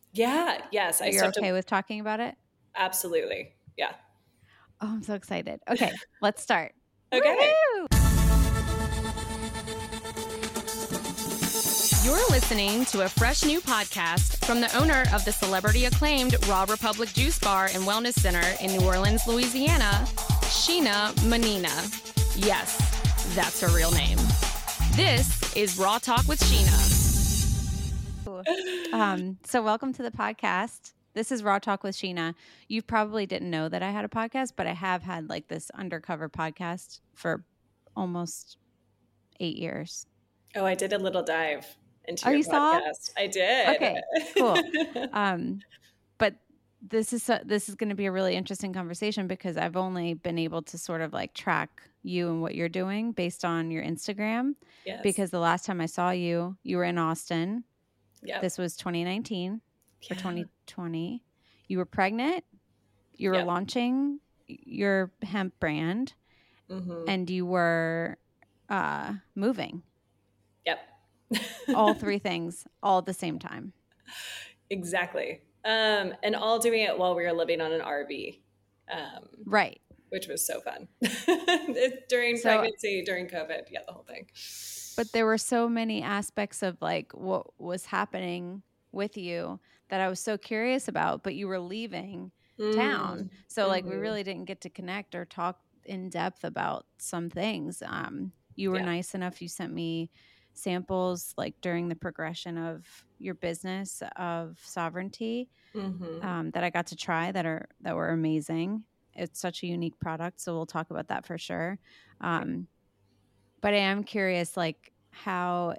Yeah. Yes. I You're stepped up. okay with talking about it? Absolutely. Yeah. Oh, I'm so excited. Okay, let's start. Okay. Woohoo! You're listening to a fresh new podcast from the owner of the celebrity acclaimed Raw Republic Juice Bar and Wellness Center in New Orleans, Louisiana, Sheena Manina. Yes, that's her real name. This is Raw Talk with Sheena. So welcome to the podcast. This is Raw Talk with Sheena. You probably didn't know that I had a podcast, but I have had like this undercover podcast for almost 8 years. Oh, I did a little dive into Oh, your you saw? podcast. I did. Okay, cool. But this is going to be a really interesting conversation because I've only been able to sort of like track you and what you're doing based on your Instagram. Yes. Because the last time I saw you, you were in Austin. Yep. This was 2019 or 2020. You were pregnant. You were Yep. launching your hemp brand, and you were moving. Yep. All three things all at the same time. Exactly. And all doing it while we were living on an RV. Right. Which was so fun. During pregnancy, during COVID. Yeah, the whole thing. But there were so many aspects of like what was happening with you that I was so curious about, but you were leaving town. So like we really didn't get to connect or talk in depth about some things. You were nice enough. You sent me samples like during the progression of your business of Sovereignty that I got to try that were amazing. It's such a unique product. So we'll talk about that for sure. But I am curious, like how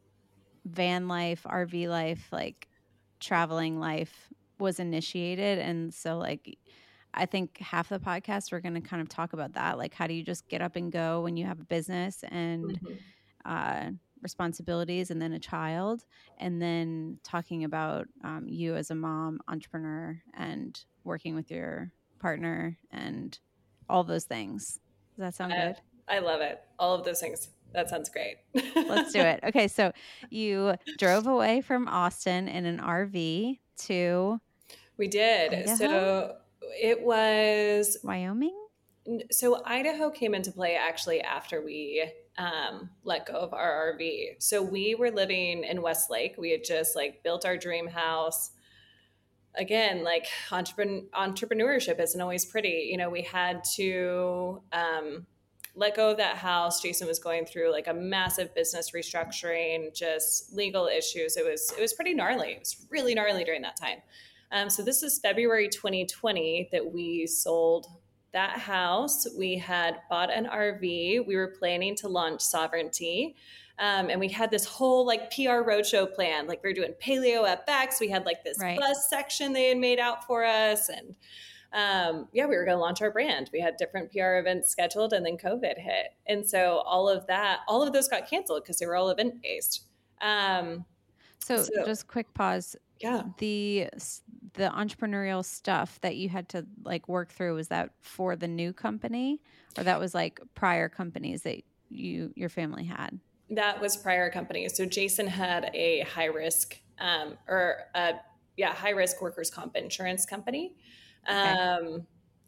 van life, RV life, like traveling life was initiated. And so like, I think half the podcast, we're going to kind of talk about that. Like, how do you just get up and go when you have a business and responsibilities and then a child, and then talking about you as a mom, entrepreneur, and working with your partner and all those things. Does that sound good? I love it. All of those things. That sounds great. Let's do it. Okay, so you drove away from Austin in an RV to We did. Idaho? So it was Wyoming. So Idaho came into play actually after we let go of our RV. So we were living in Westlake. We had just like built our dream house. Again, like entrepreneurship isn't always pretty. You know, we had to let go of that house. Jason was going through like a massive business restructuring, just legal issues. It was pretty gnarly. It was really gnarly during that time. So this is February 2020 that we sold that house. We had bought an RV. We were planning to launch Sovereignty. And we had this whole like PR roadshow plan. Like we were doing Paleo FX. We had like this bus section they had made out for us. And we were going to launch our brand. We had different PR events scheduled, and then COVID hit. And so all of those got canceled because they were all event based. So just quick pause. Yeah. The entrepreneurial stuff that you had to like work through, was that for the new company, or that was like prior companies that your family had? That was prior companies. So Jason had a high risk high risk workers' comp insurance company. And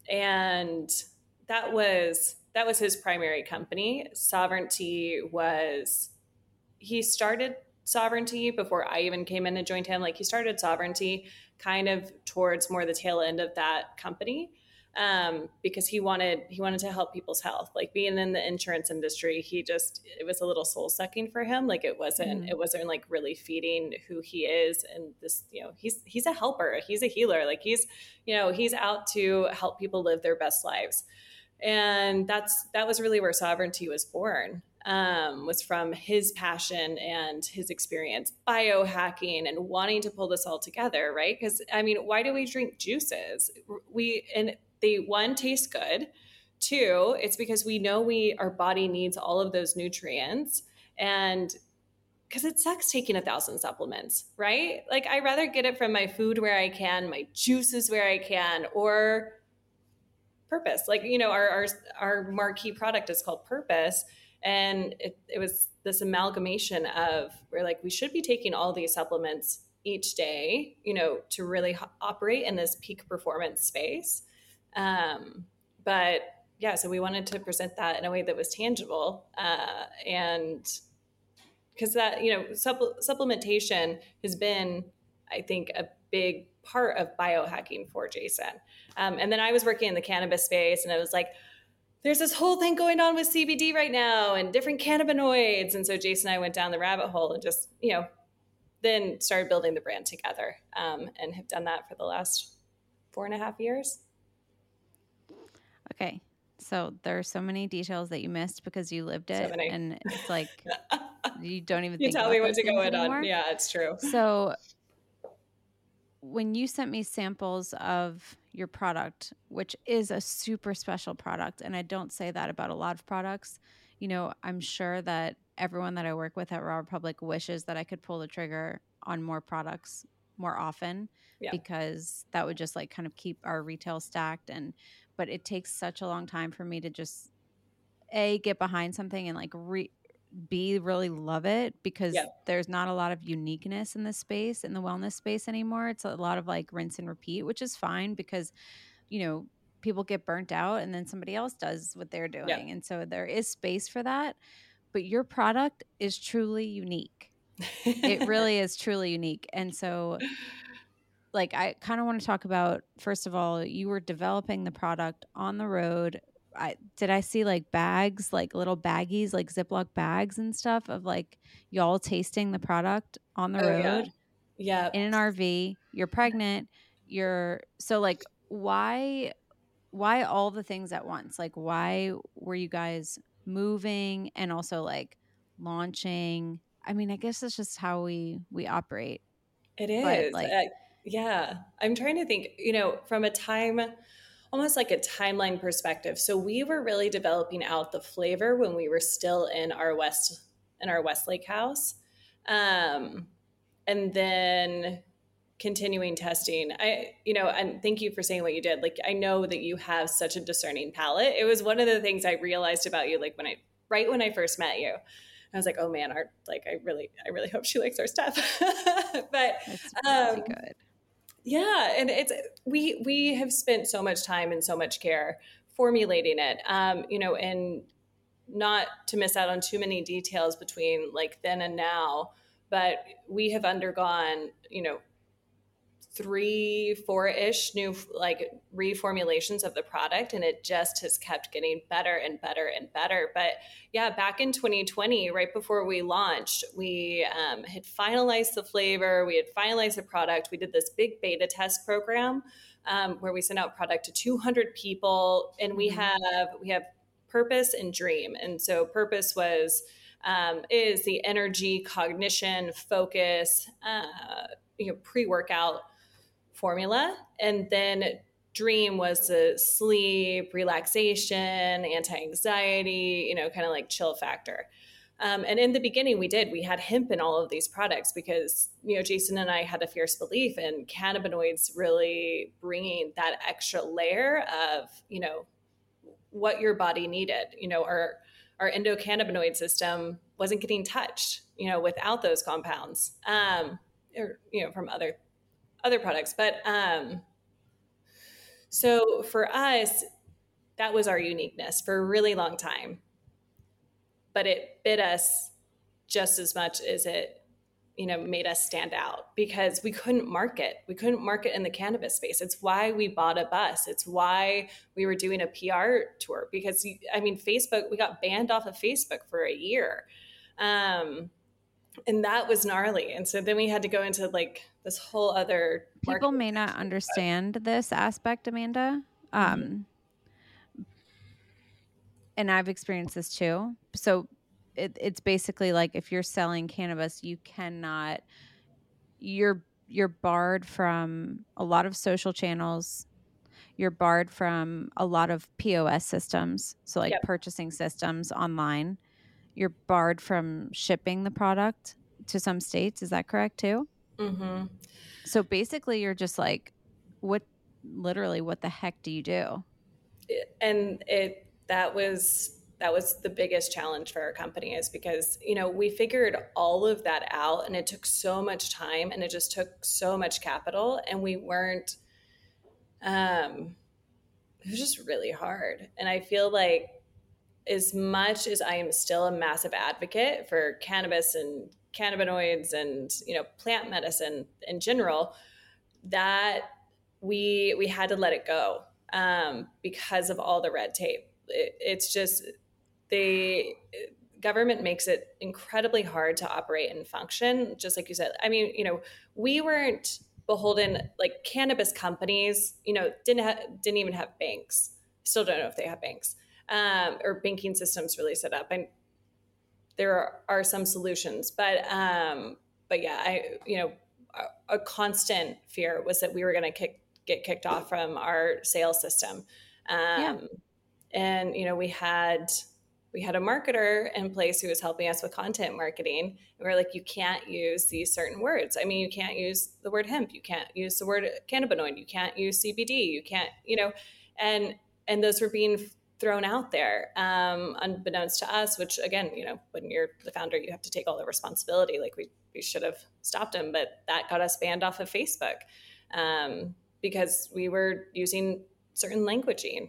that was his primary company. Sovereignty he started Sovereignty before I even came in and joined him. Like he started Sovereignty kind of towards more the tail end of that company. Because he wanted to help people's health. Like being in the insurance industry, it was a little soul sucking for him. Like it wasn't like really feeding who he is. And this, you know, he's a helper. He's a healer. Like he's out to help people live their best lives. And that was really where Sovereignty was born. Was from his passion and his experience biohacking and wanting to pull this all together, right? Because I mean, why do we drink juices? They, one, taste good. Two, it's because we know our body needs all of those nutrients, and because it sucks taking 1,000 supplements, right? Like I'd rather get it from my food where I can, my juices where I can, or Purpose. Like, you know, our marquee product is called Purpose. And it was this amalgamation of, we're like, we should be taking all these supplements each day, to really operate in this peak performance space. But yeah, so we wanted to present that in a way that was tangible. And because that, supplementation has been, I think, a big part of biohacking for Jason. And then I was working in the cannabis space, and I was like, there's this whole thing going on with CBD right now and different cannabinoids. And so Jason and I went down the rabbit hole and just, then started building the brand together, and have done that for the last 4.5 years. Okay. So there are so many details that you missed because you lived it. And it's like, you don't even think about those things anymore. Yeah, it's true. So when you sent me samples of your product, which is a super special product, and I don't say that about a lot of products, I'm sure that everyone that I work with at Raw Republic wishes that I could pull the trigger on more products more often, because that would just like kind of keep our retail stacked. But it takes such a long time for me to just get behind something and like really love it, because there's not a lot of uniqueness in this space, in the wellness space anymore. It's a lot of like rinse and repeat, which is fine because, people get burnt out and then somebody else does what they're doing. Yeah. And so there is space for that. But your product is truly unique. It really is truly unique. And so like, I kind of want to talk about, first of all, you were developing the product on the road. Did I see like bags, like little baggies, like Ziploc bags and stuff of like y'all tasting the product on the road? Yeah. In an RV, you're pregnant. So like, why all the things at once? Like, why were you guys moving and also like launching? I mean, I guess that's just how we operate. It is. But, like, I'm trying to think, from a time, almost like a timeline perspective. So we were really developing out the flavor when we were still in our Westlake house. And then continuing testing. And thank you for saying what you did. Like, I know that you have such a discerning palate. It was one of the things I realized about you, like right when I first met you. I was like, oh man, I really hope she likes our stuff. But it's really good. Yeah. And we have spent so much time and so much care formulating it, and not to miss out on too many details between like then and now, but we have undergone, 3-4-ish new like reformulations of the product, and it just has kept getting better and better and better. But yeah, back in 2020, right before we launched, we had finalized the flavor, we had finalized the product. We did this big beta test program where we sent out product to 200 people, and we have purpose and dream. And so purpose is the energy, cognition, focus, pre-workout formula. And then dream was the sleep, relaxation, anti-anxiety, kind of like chill factor. And in the beginning we had hemp in all of these products because, Jason and I had a fierce belief in cannabinoids really bringing that extra layer of, what your body needed. Our endocannabinoid system wasn't getting touched, without those compounds, or, from other products. But so for us, that was our uniqueness for a really long time. But it bit us just as much as it, made us stand out, because we couldn't market. We couldn't market in the cannabis space. It's why we bought a bus. It's why we were doing a PR tour, because Facebook, we got banned off of Facebook for a year. And that was gnarly. And so then we had to go into like this whole other people may not understand this aspect, Amanda. And I've experienced this too. So it's basically like if you're selling cannabis, you're barred from a lot of social channels. You're barred from a lot of POS systems. So like purchasing systems online. You're barred from shipping the product to some states. Is that correct too? Mm-hmm. So basically you're just like, what the heck do you do? And that was that was the biggest challenge for our company, is because, you know, we figured all of that out and it took so much time and it just took so much capital, and we weren't, it was just really hard. And I feel like, as much as I am still a massive advocate for cannabis and cannabinoids and, you know, plant medicine in general, that we had to let it go, because of all the red tape. It's just, the government makes it incredibly hard to operate and function, just like you said. I mean, you know, we weren't beholden, like cannabis companies, you know, didn't even have banks. Still don't know if they have banks, or banking systems really set up. And there are some solutions, but yeah, a constant fear was that we were going to get kicked off from our sales system. And, you know, we had a marketer in place who was helping us with content marketing. And we were like, you can't use these certain words. I mean, you can't use the word hemp. You can't use the word cannabinoid. You can't use CBD. You can't, you know, and those were being thrown out there, unbeknownst to us, which, again, you know, when you're the founder, you have to take all the responsibility. Like we should have stopped him, but that got us banned off of Facebook, because we were using certain languaging.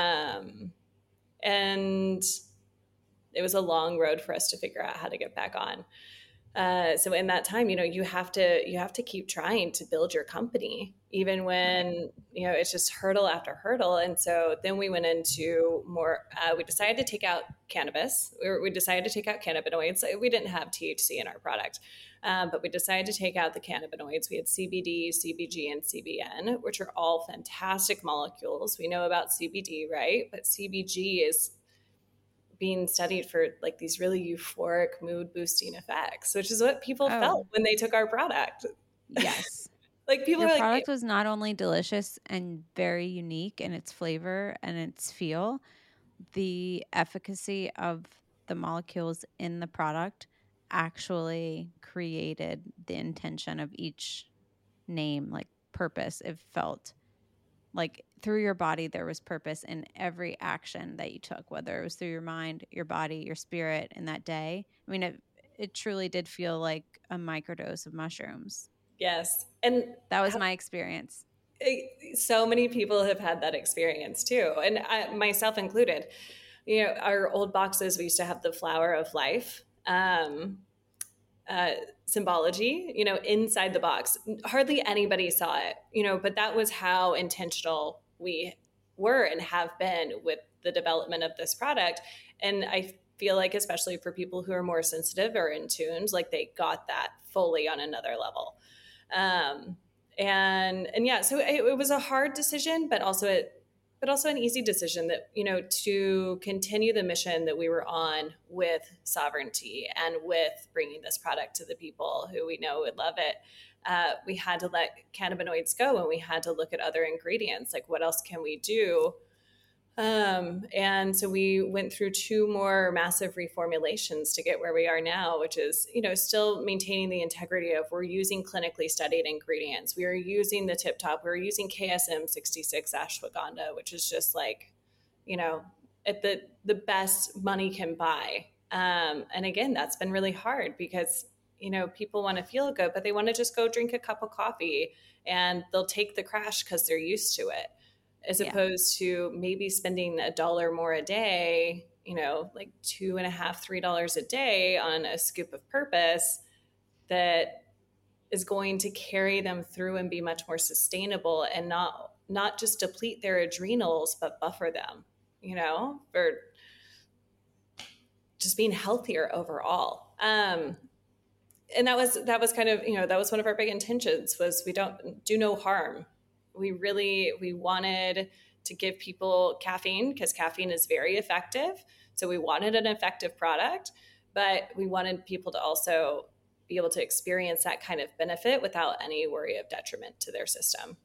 And it was a long road for us to figure out how to get back on. So in that time, you know, you have to keep trying to build your company, even when, you know, it's just hurdle after hurdle. And so then we went into more, we decided to take out cannabis. We decided to take out cannabinoids. We didn't have THC in our product, but we decided to take out the cannabinoids. We had CBD, CBG, and CBN, which are all fantastic molecules. We know about CBD, right? But CBG is being studied for like these really euphoric mood boosting effects, which is what people felt when they took our product. Yes. Like people Your were product was not only delicious and very unique in its flavor and its feel, the efficacy of the molecules in the product actually created the intention of each name, like purpose. It felt like through your body, there was purpose in every action that you took, whether it was through your mind, your body, your spirit in that day. I mean, it truly did feel like a microdose of mushrooms. Yes. And that was my experience. So many people have had that experience too. And I, myself included. You know, our old boxes, we used to have the flower of life symbology, you know, inside the box. Hardly anybody saw it, you know, but that was how intentional we were and have been with the development of this product. And I feel like, especially for people who are more sensitive or in tune, like they got that fully on another level. And yeah, so it was a hard decision, but also an easy decision that, you know, to continue the mission that we were on with Sovereignty and with bringing this product to the people who we know would love it. We had to let cannabinoids go, and we had to look at other ingredients. Like, what else can we do? And so we went through 2 more massive reformulations to get where we are now, which is, you know, still maintaining the integrity of, we're using clinically studied ingredients. We are using the Tip Top. We're using KSM 66 ashwagandha, which is just like, you know, at the best money can buy. And again, that's been really hard because, you know, people want to feel good, but they want to just go drink a cup of coffee and they'll take the crash because they're used to it. As opposed to maybe spending $1 more a day, you know, like $2.50, $3 a day on a scoop of purpose that is going to carry them through and be much more sustainable and not just deplete their adrenals, but buffer them, you know, for just being healthier overall. And that was kind of, you know, that was one of our big intentions, was we don't do no harm. We wanted to give people caffeine because caffeine is very effective. So we wanted an effective product, but we wanted people to also be able to experience that kind of benefit without any worry of detriment to their system.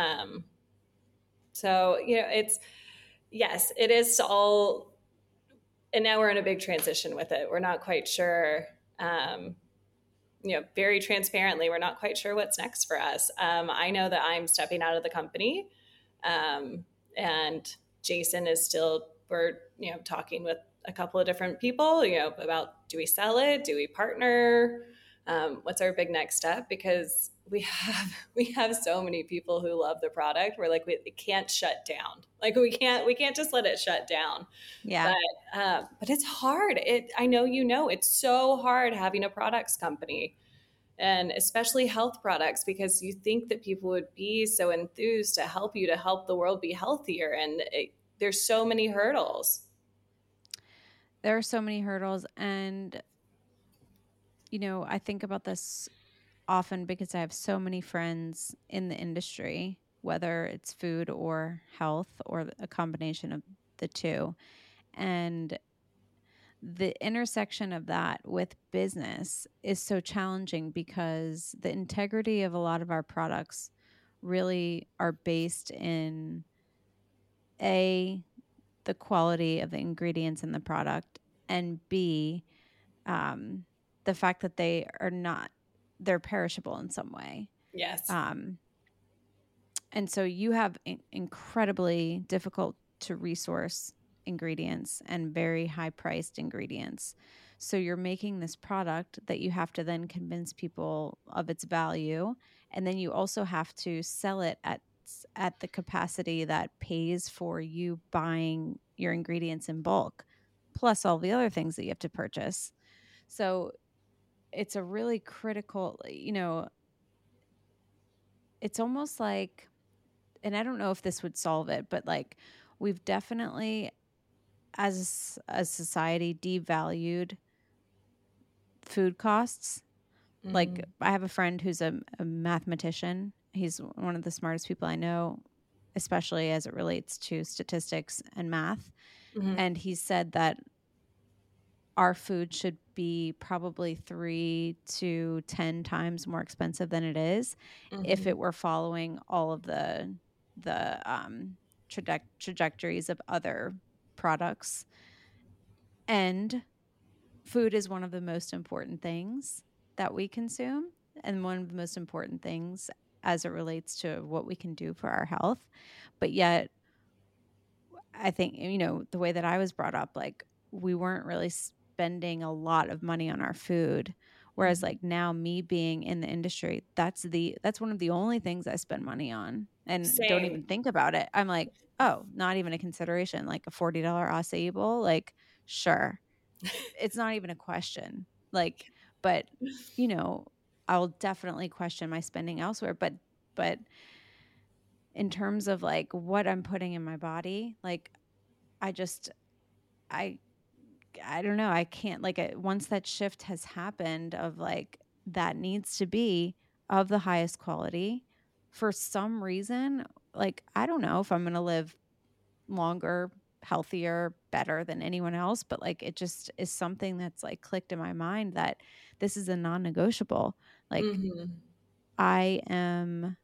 So, you know, it is all, and now we're in a big transition with it. We're not quite sure, you know, very transparently, we're not quite sure what's next for us. I know that I'm stepping out of the company, and Jason is still, we're, you know, talking with a couple of different people, about, do we sell it? Do we partner? What's our big next step? Because we have so many people who love the product. We're like, it can't shut down. Like we can't just let it shut down. Yeah. But it's hard. I know, it's so hard having a products company, and especially health products, because you think that people would be so enthused to help the world be healthier. And there's so many hurdles. There are so many hurdles. And, I think about this often because I have so many friends in the industry, whether it's food or health or a combination of the two. And the intersection of that with business is so challenging because the integrity of a lot of our products really are based in A, the quality of the ingredients in the product, and B, the fact that they're perishable in some way. Yes. And so you have incredibly difficult to resource ingredients and very high priced ingredients. So you're making this product that you have to then convince people of its value. And then you also have to sell it at the capacity that pays for you buying your ingredients in bulk, plus all the other things that you have to purchase. So it's a really critical, it's almost like, and I don't know if this would solve it, but like we've definitely, as a society, devalued food costs. Mm-hmm. Like I have a friend who's a mathematician. He's one of the smartest people I know, especially as it relates to statistics and math. Mm-hmm. And he said that our food should be probably 3 to 10 times more expensive than it is if it were following all of the trajectories of other products. And food is one of the most important things that we consume, and one of the most important things as it relates to what we can do for our health. But yet, I think, the way that I was brought up, like we weren't really spending a lot of money on our food. Whereas like now, me being in the industry, that's one of the only things I spend money on, and Same. don't even think about it. I'm like, oh, not even a consideration. Like a $40 acai bowl, like sure, it's not even a question. Like, but I'll definitely question my spending elsewhere. But in terms of like what I'm putting in my body, like I don't know. I can't, like, once that shift has happened of like, that needs to be of the highest quality for some reason. Like, I don't know if I'm going to live longer, healthier, better than anyone else, but like, it just is something that's like clicked in my mind that this is a non-negotiable. Like, I am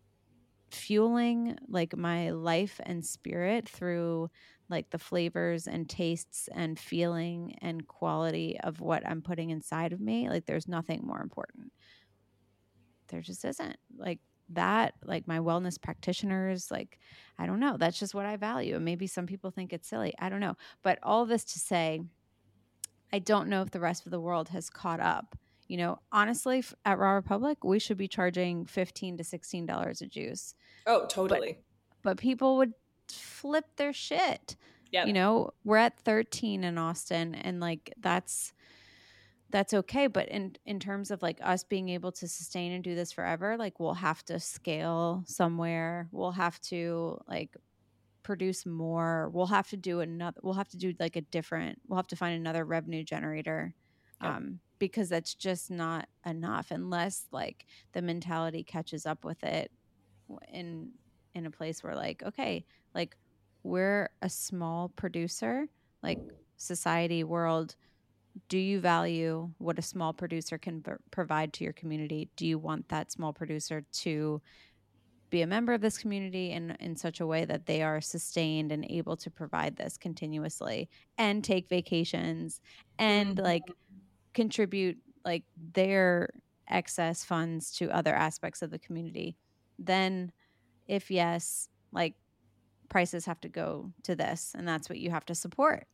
fueling like my life and spirit through like the flavors and tastes and feeling and quality of what I'm putting inside of me. Like there's nothing more important. There just isn't. Like that, like my wellness practitioners, like I don't know, that's just what I value. And maybe some people think it's silly. I don't know. But all this to say, I don't know if the rest of the world has caught up. Honestly, at Raw Republic, we should be charging $15 to $16 a juice. Oh, totally. But people would flip their shit. Yeah. We're at 13 in Austin, and like that's okay. But in terms of like us being able to sustain and do this forever, like we'll have to scale somewhere. We'll have to like produce more. We'll have to do like we'll have to find another revenue generator. Yep. Because that's just not enough unless like the mentality catches up with it in a place where like, okay, like we're a small producer, like society, world, do you value what a small producer can provide to your community? Do you want that small producer to be a member of this community in such a way that they are sustained and able to provide this continuously and take vacations and like contribute like their excess funds to other aspects of the community? Then if yes, like prices have to go to this, and that's what you have to support.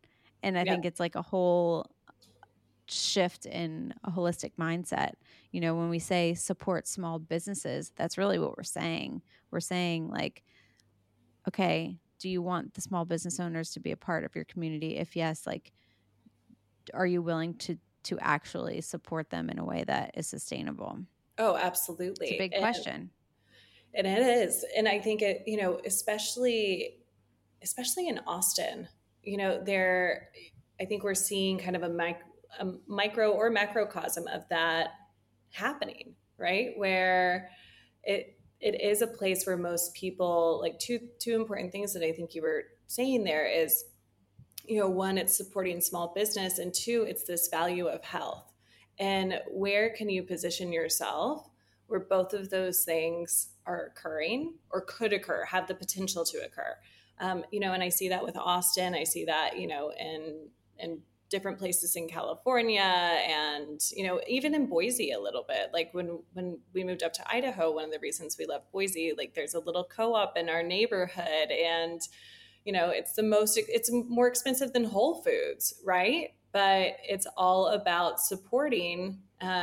And I think it's like a whole shift in a holistic mindset. You know, when we say support small businesses, that's really what we're saying. We're saying like, okay, do you want the small business owners to be a part of your community? If yes, like, are you willing to actually support them in a way that is sustainable? Oh, absolutely. It's a big question. And it is. And I think it, you know, especially in Austin, you know, I think we're seeing kind of a micro or macrocosm of that happening, right? Where it is a place where most people, like two important things that I think you were saying there is, you know, one, it's supporting small business, and two, it's this value of health. And where can you position yourself where both of those things are occurring or could occur, have the potential to occur? You know, and I see that with Austin. I see that, you know, in different places in California, and, you know, even in Boise a little bit. Like when we moved up to Idaho, one of the reasons we love Boise, like there's a little co-op in our neighborhood, and, you know, it's more expensive than Whole Foods, right? But it's all about supporting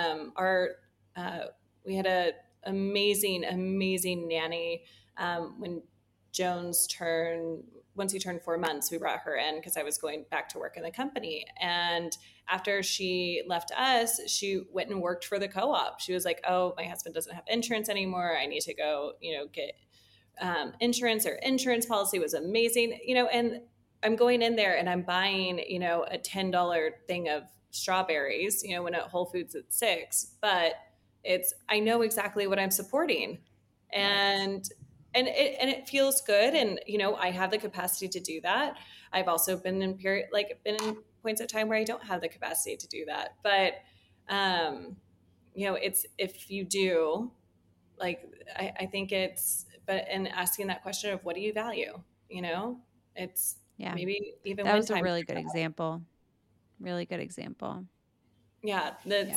we had a amazing nanny when once he turned 4 months, we brought her in because I was going back to work in the company. And after she left us, she went and worked for the co-op. She was like, oh, my husband doesn't have insurance anymore. I need to go, you know, get insurance. Or insurance policy was amazing, you know, and I'm going in there and I'm buying, you know, a $10 thing of strawberries, you know, when at Whole Foods at $6, but I know exactly what I'm supporting. And it feels good. And, you know, I have the capacity to do that. I've also been in points of time where I don't have the capacity to do that. But, you know, if you do, like, I think and asking that question of what do you value, you know, it's maybe even that was a really good example. Really good example. Yeah.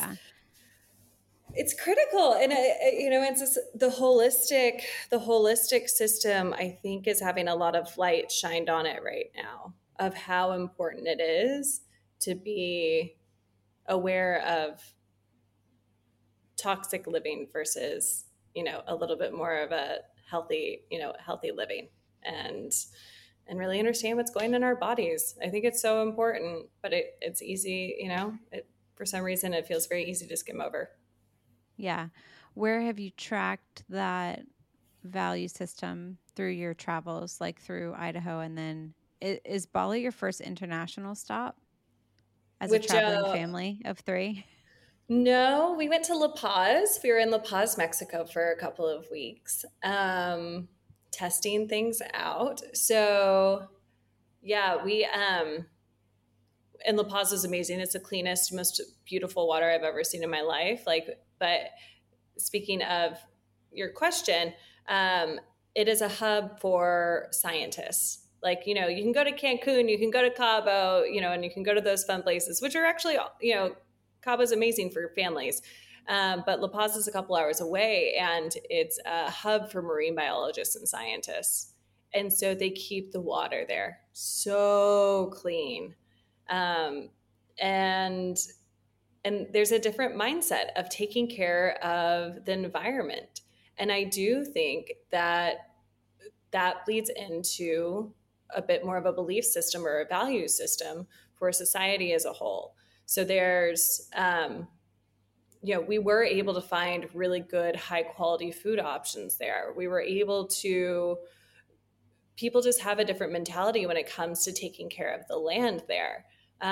It's critical. And, you know, it's just the holistic system, I think, is having a lot of light shined on it right now of how important it is to be aware of toxic living versus, you know, a little bit more of a healthy living, and really understand what's going on in our bodies. I think it's so important, but it's easy, you know, for some reason it feels very easy to skim over. Yeah. Where have you tracked that value system through your travels, like through Idaho? And then is Bali your first international stop as a traveling family of 3? No, we went to La Paz. We were in La Paz, Mexico for a couple of weeks, testing things out. So yeah, and La Paz is amazing. It's the cleanest, most beautiful water I've ever seen in my life. But speaking of your question, it is a hub for scientists. Like, you know, you can go to Cancun, you can go to Cabo, you know, and you can go to those fun places, which are actually, you know, Cabo is amazing for families. But La Paz is a couple hours away, and it's a hub for marine biologists and scientists. And so they keep the water there so clean. And there's a different mindset of taking care of the environment. And I do think that bleeds into a bit more of a belief system or a value system for society as a whole. So there's, you know, we were able to find really good, high quality food options there. We were able to, people just have a different mentality when it comes to taking care of the land there.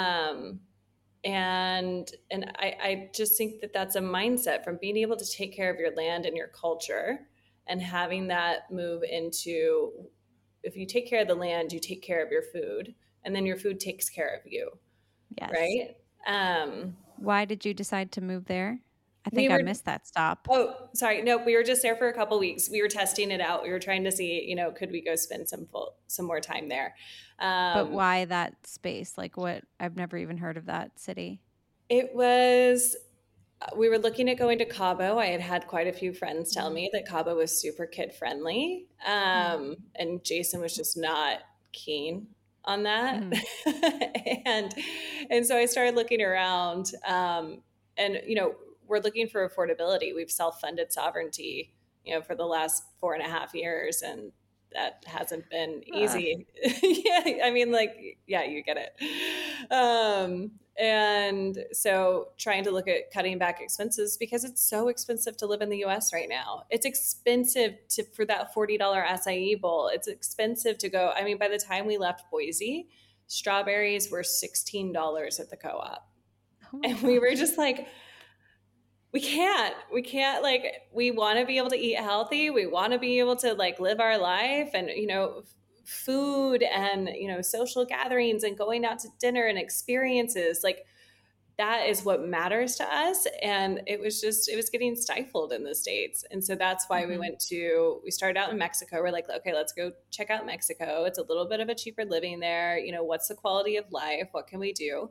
And I just think that that's a mindset from being able to take care of your land and your culture, and having that move into, if you take care of the land, you take care of your food, and then your food takes care of you. Yes. Right. Why did you decide to move there? I think I missed that stop. Oh, sorry. No, we were just there for a couple of weeks. We were testing it out. We were trying to see, you know, could we go spend some more time there? But why that space? Like, what? I've never even heard of that city. It was, we were looking at going to Cabo. I had quite a few friends tell me that Cabo was super kid friendly. And Jason was just not keen on that. Mm-hmm. and so I started looking around, and, you know, we're looking for affordability. We've self-funded Sovereignty, you know, for the last 4.5 years, and that hasn't been easy. Yeah, I mean, like, yeah, you get it. And so trying to look at cutting back expenses, because it's so expensive to live in the US right now. It's expensive for that $40 acai bowl. It's expensive to go. I mean, by the time we left Boise, strawberries were $16 at the co-op. And we were just like, we can't, like, we want to be able to eat healthy. We want to be able to, like, live our life, and, you know, food and, you know, social gatherings and going out to dinner and experiences, like, that is what matters to us. And it was getting stifled in the States. And so that's why we started out in Mexico. We're like, okay, let's go check out Mexico. It's a little bit of a cheaper living there. You know, what's the quality of life? What can we do?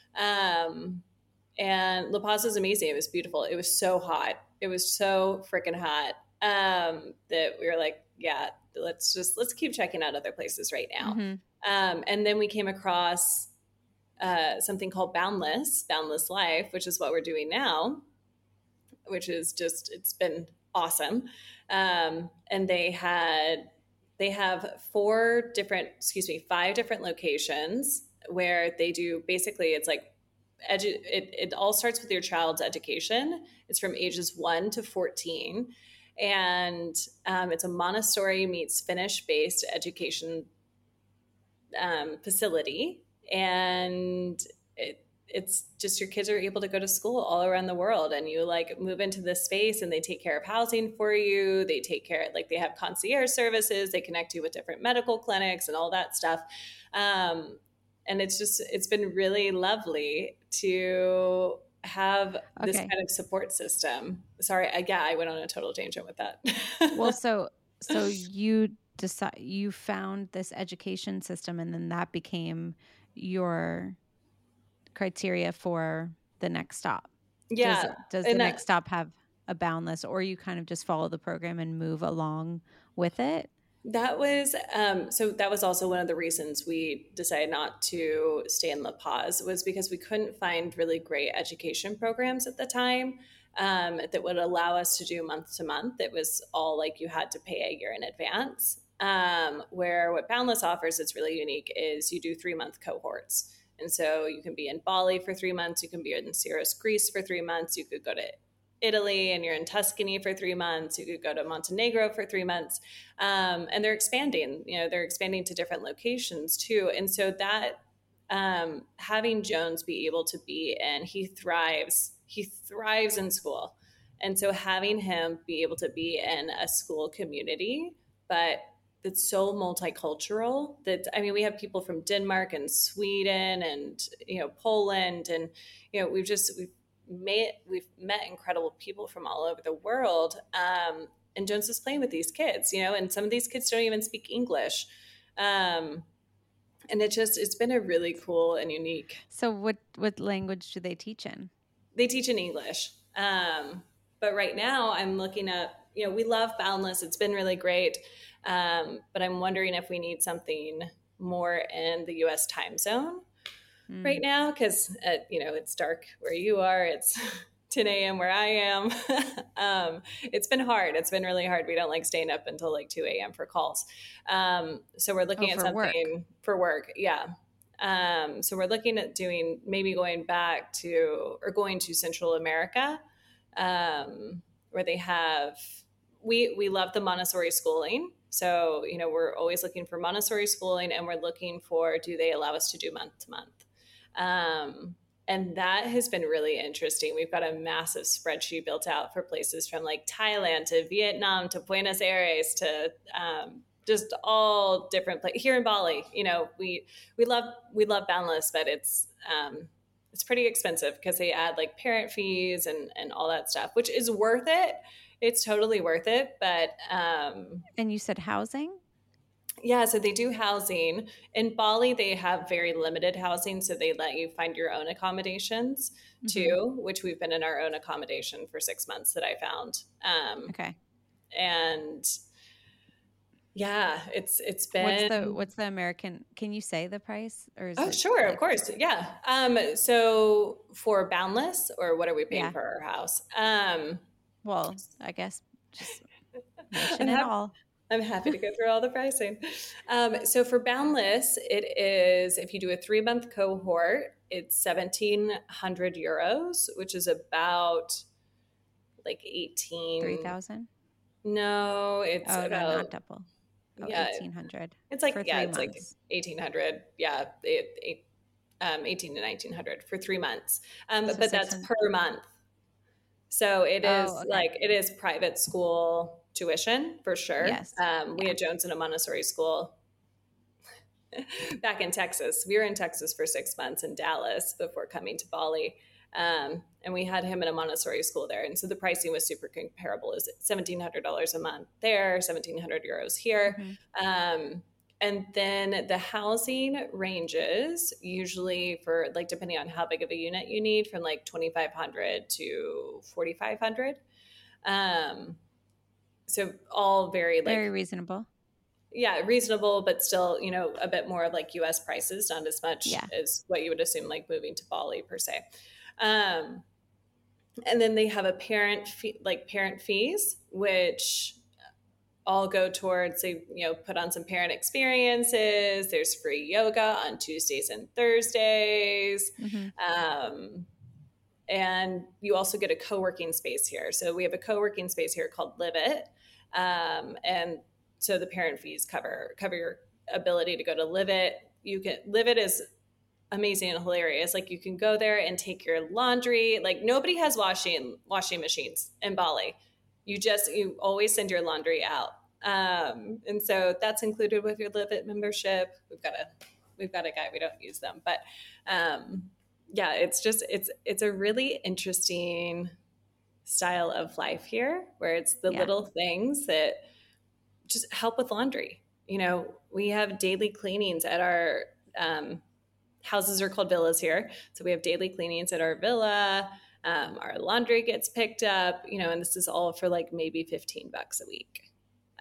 And La Paz was amazing. It was beautiful. It was so hot. It was so freaking hot, that we were like, yeah, let's keep checking out other places right now. And then we came across something called Boundless Life, which is what we're doing now, which is just, it's been awesome. And they have 5 different locations where they do, basically, it's like, it all starts with your child's education. It's from ages 1 to 14. And it's a Montessori meets Finnish-based education facility. And it's just, your kids are able to go to school all around the world, and you, like, move into this space, and they take care of housing for you. They take care, like, they have concierge services. They connect you with different medical clinics and all that stuff. And it's been really lovely to have this kind of support system. Sorry, I went on a total tangent with that. Well, so you found this education system, and then that became your criteria for the next stop. Yeah. Does the next stop have a Boundless, or you kind of just follow the program and move along with it? That was so that was also one of the reasons we decided not to stay in La Paz, was because we couldn't find really great education programs at the time that would allow us to do month to month. It was all like you had to pay a year in advance. Where what Boundless offers, it's really unique, is you do 3-month cohorts. And so you can be in Bali for 3 months, you can be in Syros, Greece for 3 months, you could go to Italy and you're in Tuscany for 3 months, you could go to Montenegro for 3 months. And they're expanding, they're expanding to different locations too. And so that having Jones be able to be in, he thrives in school. And so having him be able to be in a school community, but that's so multicultural, that, I mean, we have people from Denmark and Sweden and, Poland, and, we've met incredible people from all over the world. And Jones is playing with these kids, and some of these kids don't even speak English. And it's been a really cool and unique. So what language do they teach in? They teach in English. But right now I'm looking at, we love Boundless. It's been really great. But I'm wondering if we need something more in the US time zone right now, because it's dark where you are. It's 10 a.m. where I am. It's been hard. It's been really hard. We don't like staying up until like 2 a.m. for calls. So we're looking at something for work. Yeah. So we're looking at going to Central America, where they have, we love the Montessori schooling. So, we're always looking for Montessori schooling, and we're looking for, do they allow us to do month to month? And that has been really interesting. We've got a massive spreadsheet built out for places from like Thailand to Vietnam to Buenos Aires to just all different places. Here in Bali, we love Boundless, but it's pretty expensive because they add like parent fees and all that stuff, which is worth it. It's totally worth it. But and you said housing? Yeah, so they do housing. In Bali, they have very limited housing, so they let you find your own accommodations too, which we've been in our own accommodation for 6 months that I found. Okay. And Yeah, it's been. What's the American? Can you say the price, or is Oh, it sure, of like? course, yeah. So for Boundless, or what are we paying Yeah. for our house? Well, I guess just mention I'm it happy. all. I'm happy to go through all the pricing. So for Boundless, it is, if you do a 3-month cohort, it's 1,700 euros, which is about like 18. 3,000? No, it's Oh no, about, not double. Oh, yeah, 1,800 it's like, for yeah, three it's like months. 1,800. Yeah, 18 to 1,900 for 3 months. So But that's 600. per month. So it Oh, is okay. like, it is private school tuition for sure. Yes. We Yeah. had Jones in a Montessori school back in Texas. We were in Texas for 6 months in Dallas before coming to Bali. And we had him in a Montessori school there. And so the pricing was super comparable. It was $1,700 a month there, 1,700 euros here. Mm-hmm. And then the housing ranges usually for, like, depending on how big of a unit you need, from like 2,500 to 4,500. So all very Very reasonable. yeah, reasonable, but still, a bit more like US prices, not as much Yeah. as what you would assume like moving to Bali per se. And then they have a parent fees, which all go towards, they, put on some parent experiences. There's free yoga on Tuesdays and Thursdays. Mm-hmm. And you also get a co-working space here. So we have a co-working space here called Live It. And so the parent fees cover your ability to go to Live It. Live It is amazing and hilarious. Like, you can go there and take your laundry. Like, nobody has washing machines in Bali. You always send your laundry out. And so that's included with your Live It membership. We've got a guy, we don't use them, but yeah, it's a really interesting style of life here, where it's the little things that just help with laundry. We have daily cleanings at our houses are called villas here. So we have daily cleanings at our villa. Our laundry gets picked up, and this is all for like maybe $15 a week.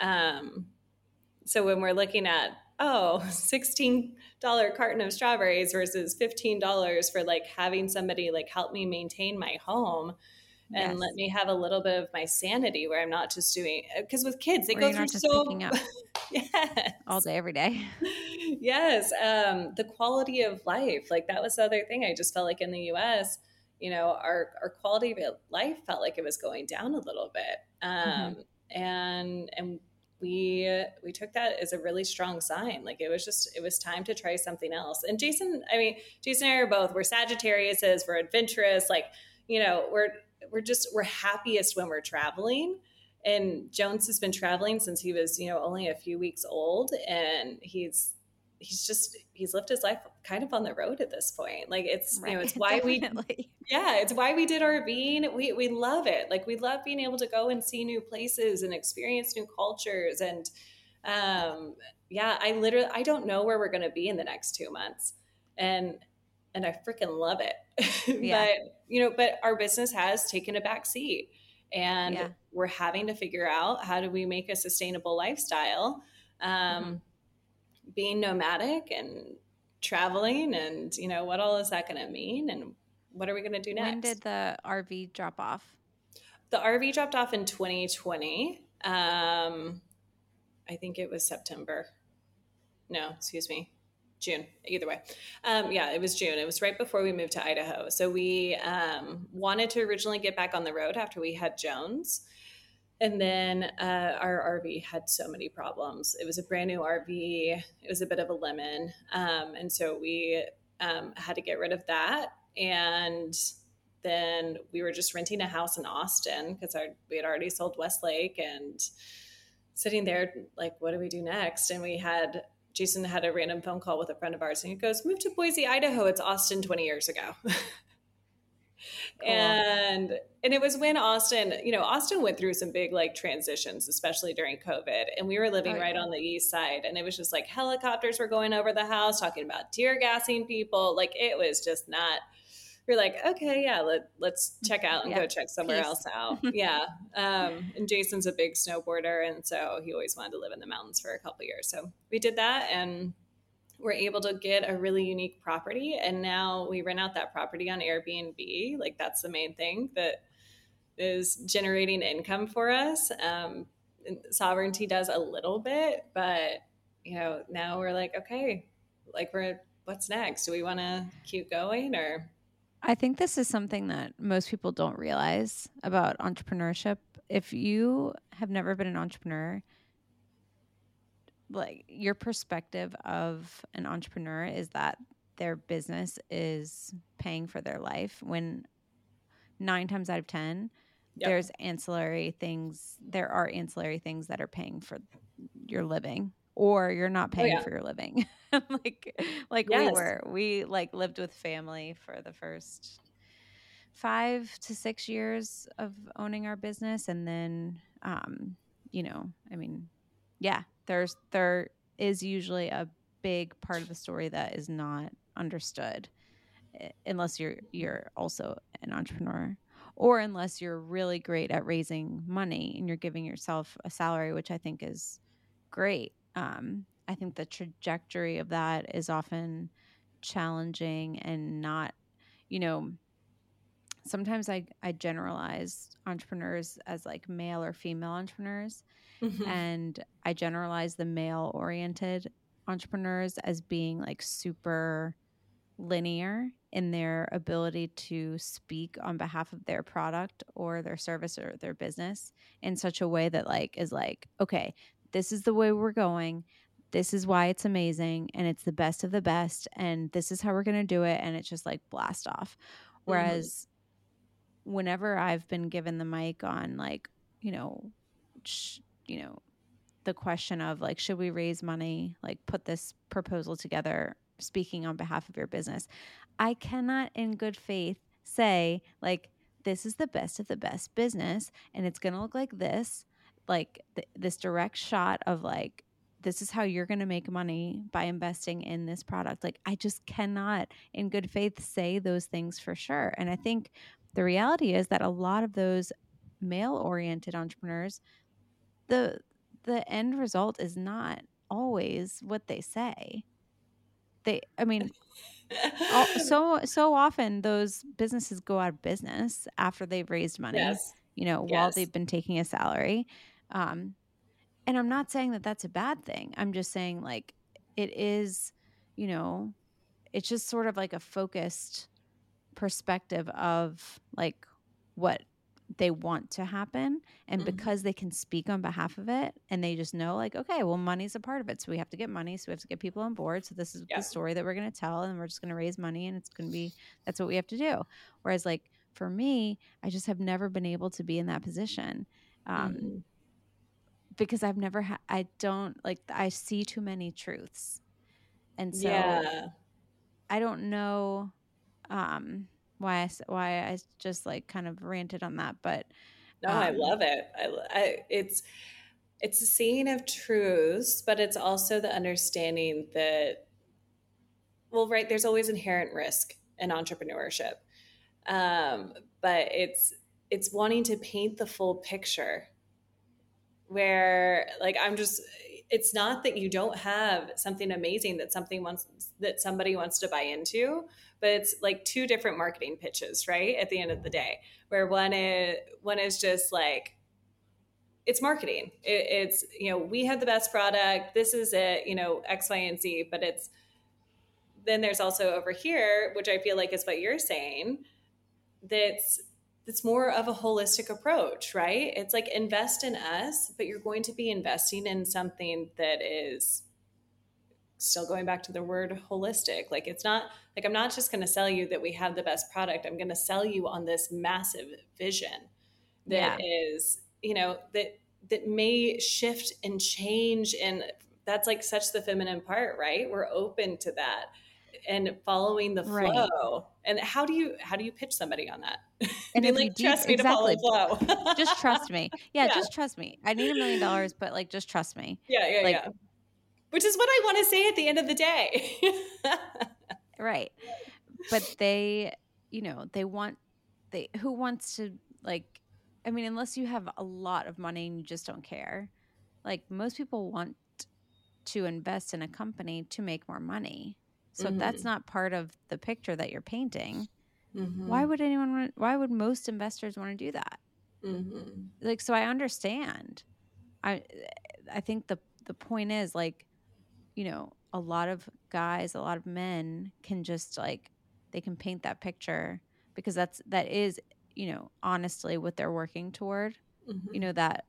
So when we're looking at, $16 carton of strawberries versus $15 for like having somebody like help me maintain my home and let me have a little bit of my sanity, where I'm not just doing, because with kids, they go through picking up yes. all day, every day. Yes. The quality of life, like, that was the other thing. I just felt like in the US, our quality of life felt like it was going down a little bit. And we took that as a really strong sign. Like, it was time to try something else. And Jason and I are both, we're Sagittariuses, we're adventurous. Like, we're happiest when we're traveling. And Jones has been traveling since he was, only a few weeks old. And he's lived his life kind of on the road at this point. Like, it's, it's why it's why we did RVing. We love it. Like, we love being able to go and see new places and experience new cultures. And I don't know where we're going to be in the next 2 months. And I freaking love it. Yeah. But our business has taken a back seat, and we're having to figure out, how do we make a sustainable lifestyle, being nomadic and traveling, and what all is that going to mean, and what are we going to do next? When did the RV drop off? The RV dropped off in 2020. I think it was September. No, excuse me. June, either way. It was June. It was right before we moved to Idaho. So we wanted to originally get back on the road after we had Jones. And then our RV had so many problems. It was a brand new RV. It was a bit of a lemon. And so we had to get rid of that. And then we were just renting a house in Austin, because we had already sold Westlake, and sitting there like, what do we do next? And Jason had a random phone call with a friend of ours, and he goes, move to Boise, Idaho. It's Austin 20 years ago. Cool. And it was when Austin went through some big like transitions, especially during COVID. And we were living right on the east side. And it was just like helicopters were going over the house, talking about tear gassing people. Like, it was just not we're like, okay, yeah, let's check out and go check somewhere else out. Yeah. And Jason's a big snowboarder, and so he always wanted to live in the mountains for a couple of years. So we did that, and we're able to get a really unique property. And now we rent out that property on Airbnb. Like, that's the main thing that is generating income for us. Sovereignty does a little bit, but now we're like, okay, like what's next? Do we want to keep going, or? I think this is something that most people don't realize about entrepreneurship. If you have never been an entrepreneur, like, your perspective of an entrepreneur is that their business is paying for their life, when 9 times out of 10, there are ancillary things that are paying for your living, or you're not paying for your living. like yes. we lived with family for the first 5 to 6 years of owning our business. And then, there is usually a big part of the story that is not understood, unless you're also an entrepreneur, or unless you're really great at raising money and you're giving yourself a salary, which I think is great. I think the trajectory of that is often challenging and not, sometimes I generalize entrepreneurs as like male or female entrepreneurs. Mm-hmm. And I generalize the male oriented entrepreneurs as being like super linear in their ability to speak on behalf of their product or their service or their business in such a way that is okay, this is the way we're going. This is why it's amazing. And it's the best of the best. And this is how we're going to do it. And it's just like blast off. Whereas whenever I've been given the mic on the question of should we raise money, put this proposal together, speaking on behalf of your business, I cannot in good faith say this is the best of the best business and it's going to look like this, this direct shot of this is how you're going to make money by investing in this product. I just cannot in good faith say those things for sure. And I think the reality is that a lot of those male-oriented entrepreneurs, the end result is not always what they say. So often those businesses go out of business after they've raised money, while they've been taking a salary. And I'm not saying that that's a bad thing. I'm just saying it is, it's just sort of like a focused perspective of what they want to happen. And because they can speak on behalf of it and they just know okay, well, money's a part of it. So we have to get money. So we have to get people on board. So this is the story that we're going to tell, and we're just going to raise money, and it's going to be, that's what we have to do. Whereas for me, I just have never been able to be in that position. Because I've never I see too many truths. And so I don't know why I just kind of ranted on that, but no, I love it. It's a seeing of truths, but it's also the understanding that, there's always inherent risk in entrepreneurship. But it's wanting to paint the full picture where it's not that you don't have something amazing that somebody wants to buy into, but it's two different marketing pitches, right? At the end of the day, where one is just it's marketing. It's, we have the best product. This is it, X, Y, and Z. But then there's also over here, which I feel like is what you're saying, it's more of a holistic approach, right? It's invest in us, but you're going to be investing in something that is still, going back to the word holistic. It's not I'm not just going to sell you that we have the best product. I'm going to sell you on this massive vision that is, that may shift and change. And that's such the feminine part, right? We're open to that and following the flow. Right. And how do you pitch somebody on that? And trust me to follow the flow. Just trust me. Yeah, just trust me. I need $1 million, but just trust me. Yeah. Which is what I want to say at the end of the day. Right. But they you know, who wants to, like, I mean, unless you have a lot of money and you just don't care, like most people want to invest in a company to make more money. So if that's not part of the picture that you're painting, why would most investors want to do that? Like, so I understand. I think the point is, like, you know, a lot of guys, a lot of men can just, like, they can paint that picture because that is, you know, honestly what they're working toward. You know, that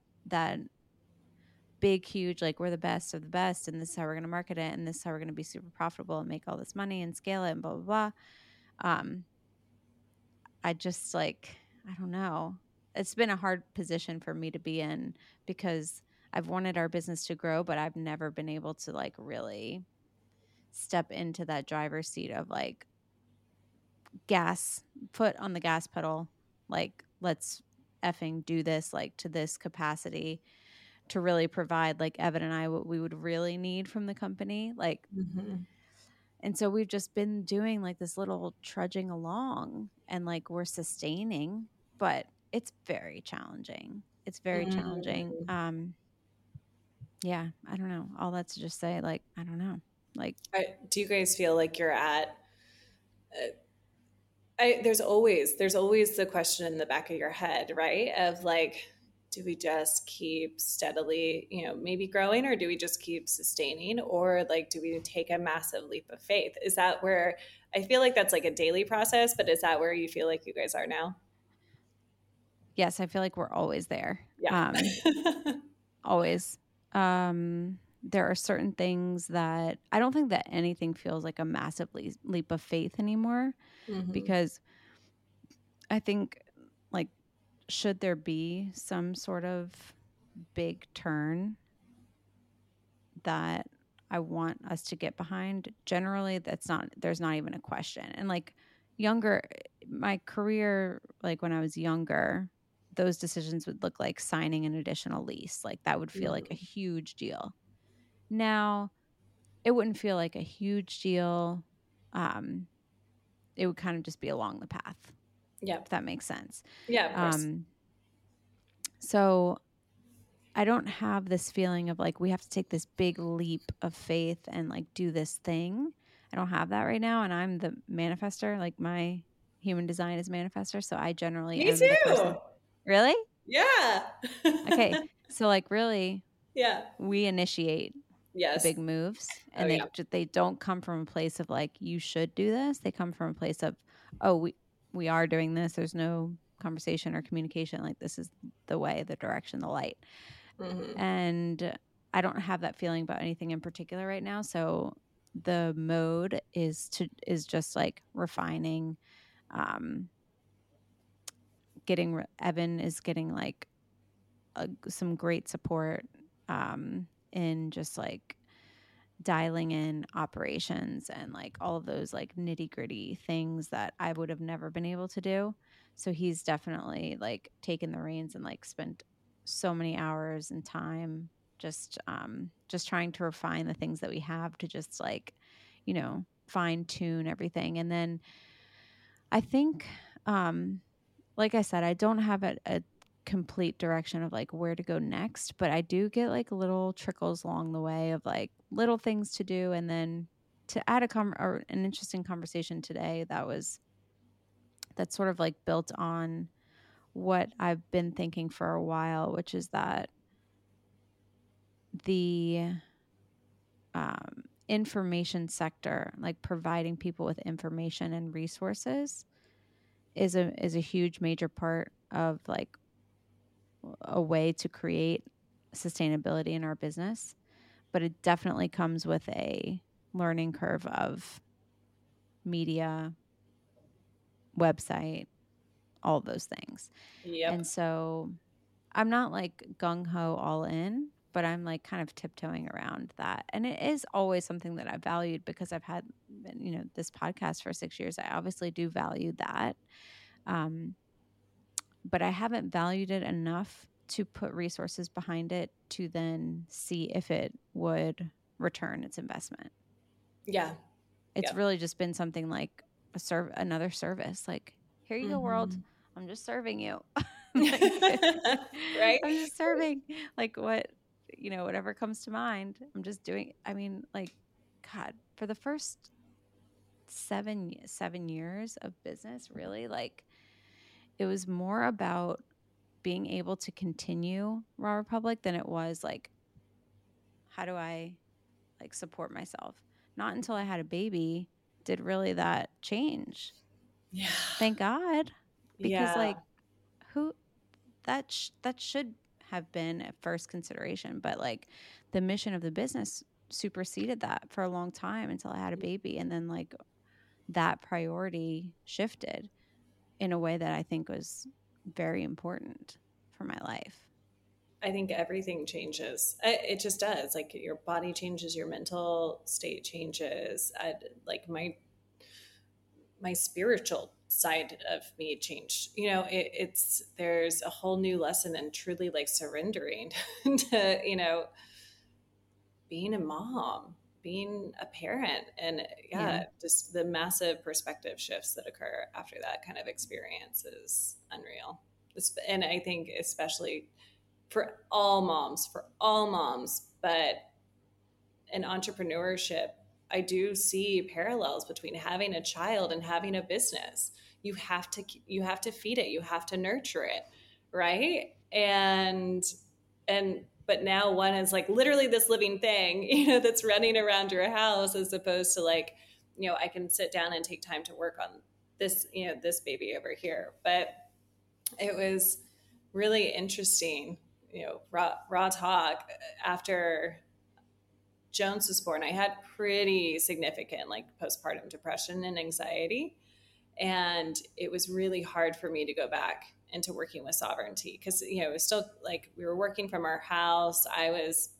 big, huge, like, we're the best of the best and this is how we're going to market it and this is how we're going to be super profitable and make all this money and scale it and blah, blah, blah. I just, like, I don't know. It's been a hard position for me to be in because I've wanted our business to grow, but I've never been able to, like, really step into that driver's seat of, like, foot on the gas pedal, like, let's effing do this, like, to this capacity to really provide, like, Evan and I what we would really need from the company. Like, and so we've just been doing, like, this little trudging along and, like, we're sustaining, but it's very challenging. It's very challenging. Yeah, I don't know. All that to just say, like, I don't know. Like, do you guys feel like you're at there's always the question in the back of your head, right? Of like, do we just keep steadily, you know, maybe growing, or do we just keep sustaining, or like, do we take a massive leap of faith? Is that where I feel like that's like a daily process, but is that where you feel like you guys are now? yes, I feel like we're always there. Yeah. Always. There are certain things that I don't think that anything feels like a massive leap of faith anymore, because I think, like, should there be some sort of big turn that I want us to get behind, generally there's not even a question. And, like, my career, like when I was younger, those decisions would look like signing an additional lease. Like, that would feel like a huge deal. Now, it wouldn't feel like a huge deal. It would kind of just be along the path. Yeah. If that makes sense. Yeah, of course. So I don't have this feeling of, like, we have to take this big leap of faith and, like, do this thing. I don't have that right now. And I'm the manifester. Like, my human design is manifester. So I generally Me am too. the person. Really? Yeah. Okay. So, like, really, yeah, we initiate the big moves, and they don't come from a place of, like, you should do this. They come from a place of, oh, we are doing this. There's no conversation or communication. Like, this is the way, the direction, the light. And I don't have that feeling about anything in particular right now. So the mode is just, like, refining, Evan is getting, like, some great support, in just, like, dialing in operations and, like, all of those, like, nitty gritty things that I would have never been able to do. So he's definitely, like, taken the reins and, like, spent so many hours and time just trying to refine the things that we have to just, like, you know, fine tune everything. And then I think, like I said, I don't have a complete direction of, like, where to go next, but I do get, like, little trickles along the way of, like, little things to do. And then to add an interesting conversation today that's sort of, like, built on what I've been thinking for a while, which is that the information sector, like providing people with information and resources, is a huge major part of, like, a way to create sustainability in our business. But it definitely comes with a learning curve of media, website, all of those things. Yep. And so I'm not, like, gung-ho all in, but I'm, like, kind of tiptoeing around that. And it is always something that I've valued because I've had, you know, this podcast for 6 years. I obviously do value that. But I haven't valued it enough to put resources behind it to then see if it would return its investment. Yeah. It's really just been something, like, another service. Like, here you go, world. I'm just serving you. Right? I'm just serving. Like, what, whatever comes to mind. I'm just doing. I mean, like, God, for the first 7 years of business, really, like, it was more about being able to continue Raw Republic than it was like, how do I like support myself? Not until I had a baby did really that change. Yeah. Thank God. Because Yeah. like who that should have been a first consideration, but like the mission of the business superseded that for a long time until I had a baby, and then like that priority shifted in a way that I think was very important for my life. I think everything changes. It just does. Like your body changes, your mental state changes. Like my spiritual side of me changed. There's a whole new lesson in truly like surrendering to being a mom, being a parent, and just the massive perspective shifts that occur after that kind of experience is unreal. And I think especially for all moms, but in entrepreneurship, I do see parallels between having a child and having a business. You have to feed it, you have to nurture it, right? But now one is like literally this living thing, that's running around your house, as opposed to like, I can sit down and take time to work on this, this baby over here. But it was really interesting, raw talk. After Jones was born, I had pretty significant like postpartum depression and anxiety. And it was really hard for me to go back into working with Sovereignty because, it was still like we were working from our house. I was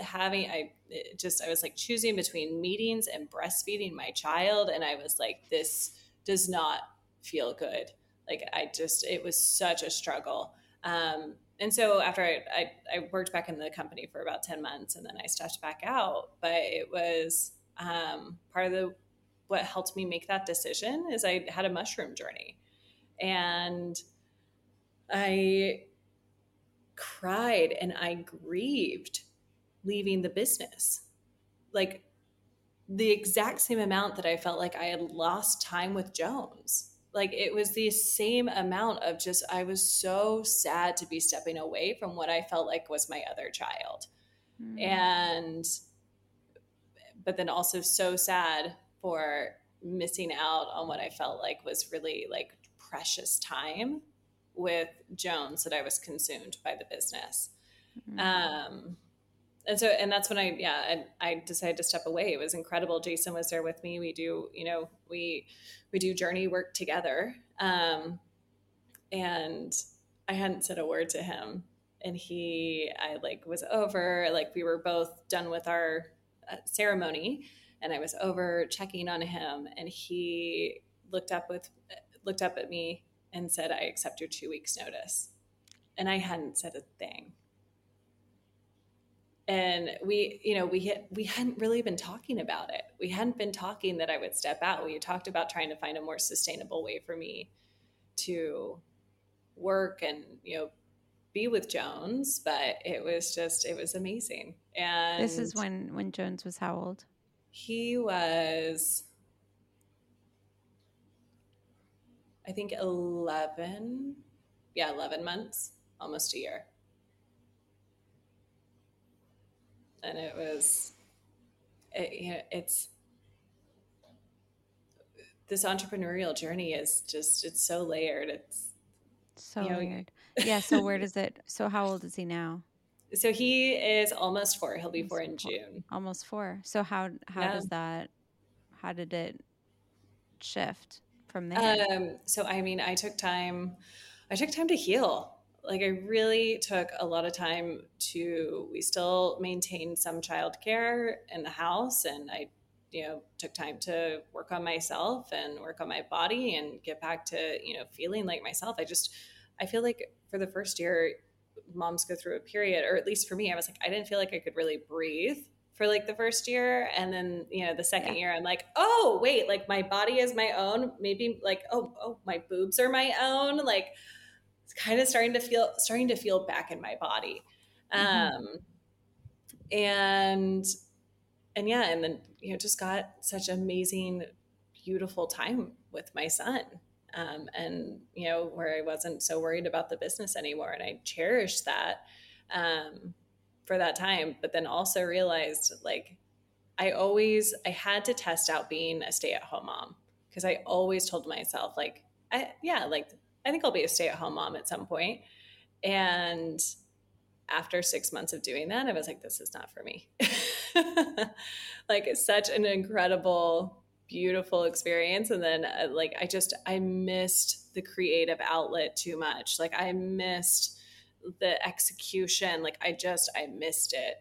like choosing between meetings and breastfeeding my child. And I was like, this does not feel good. Like it was such a struggle. And so after I worked back in the company for about 10 months and then I stepped back out, but it was part of what helped me make that decision is I had a mushroom journey, and I cried and I grieved leaving the business. Like the exact same amount that I felt like I had lost time with Jones. Like it was the same amount of just, I was so sad to be stepping away from what I felt like was my other child. But then also so sad for missing out on what I felt like was really like precious time with Jones that I was consumed by the business. And that's when I decided to step away. It was incredible. Jason was there with me. We do, we do journey work together. And I hadn't said a word to him, and I was over, like we were both done with our ceremony, and I was over checking on him, and he looked up at me and said, "I accept your 2 weeks notice." And I hadn't said a thing. And we hadn't really been talking about it. We hadn't been talking that I would step out. We had talked about trying to find a more sustainable way for me to work and, be with Jones, but it was amazing. And this is when Jones was how old? He was, I think 11 months, almost a year. And it's this entrepreneurial journey is just, it's so layered. It's so layered. Yeah. So how old is he now? So he is almost 4. He'll be 4 in June. Almost 4. So how did it shift from there? So, I mean, I took time to heal. Like I really took a lot of time we still maintained some childcare in the house, and I, took time to work on myself and work on my body and get back to, feeling like myself. I feel like for the first year, moms go through a period, or at least for me, I was like, I didn't feel like I could really breathe for like the first year. And then, the second year I'm like, oh, wait, like my body is my own. Maybe like, oh, my boobs are my own. Like it's kind of starting to feel back in my body. And yeah, and then, just got such amazing, beautiful time with my son. And, where I wasn't so worried about the business anymore. And I cherished that for that time, but then also realized like, I had to test out being a stay-at-home mom, because I always told myself like, I think I'll be a stay-at-home mom at some point. And after 6 months of doing that, I was like, this is not for me. Like it's such an incredible, beautiful experience. And then I missed the creative outlet too much. Like I missed the execution. Like I missed it.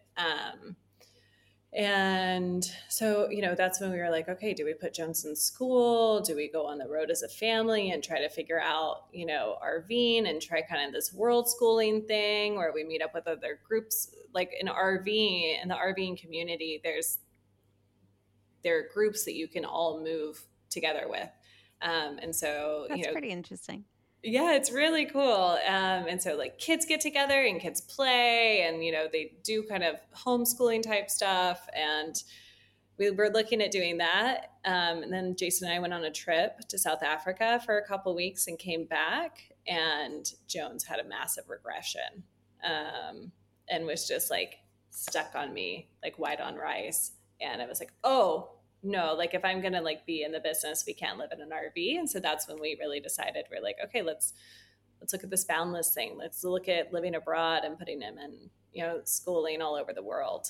And so, that's when we were like, okay, do we put Jones in school? Do we go on the road as a family and try to figure out, RVing and try kind of this world schooling thing, where we meet up with other groups, like in the RVing community, there are groups that you can all move together with. And so, that's pretty interesting. Yeah, it's really cool. And so like kids get together and kids play, and, they do kind of homeschooling type stuff. And we were looking at doing that. And then Jason and I went on a trip to South Africa for a couple weeks and came back, and Jones had a massive regression and was just like stuck on me, like white on rice. And I was like, oh, no, like if I'm going to like be in the business, we can't live in an RV. And so that's when we really decided, we're like, okay, let's look at this Boundless thing. Let's look at living abroad and putting him in, schooling all over the world.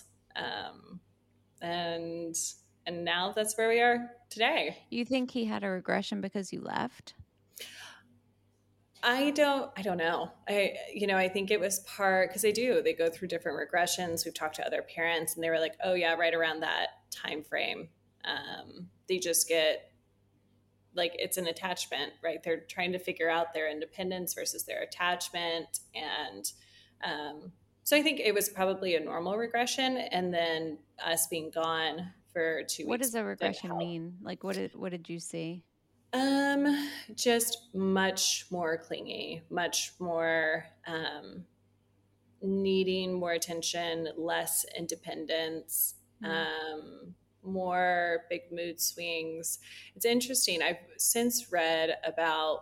And now that's where we are today. You think he had a regression because you left? I don't know. I think it was they go through different regressions. We've talked to other parents and they were like, oh yeah, right around that time frame. They just get like, it's an attachment, right? They're trying to figure out their independence versus their attachment. And, so I think it was probably a normal regression, and then us being gone for 2 weeks. What does a regression mean? Like, what did you see? Just much more clingy, much more, needing more attention, less independence, more big mood swings. It's interesting. I've since read about,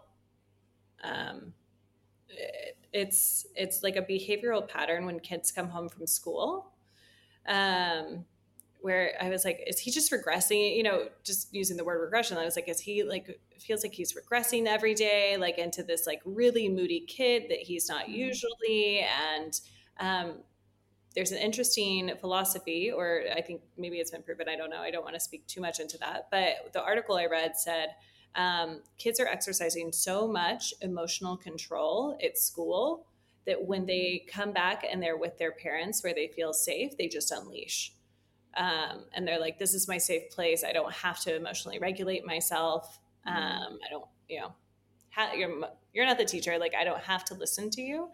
it's like a behavioral pattern when kids come home from school, where I was like, is he just regressing? Just using the word regression, I was like, is he like, feels like he's regressing every day, like into this like really moody kid that he's not usually. And there's an interesting philosophy, or I think maybe it's been proven, I don't know, I don't want to speak too much into that, but the article I read said, kids are exercising so much emotional control at school that when they come back and they're with their parents where they feel safe, they just unleash. And they're like, this is my safe place. I don't have to emotionally regulate myself. I don't, you're not the teacher. Like, I don't have to listen to you.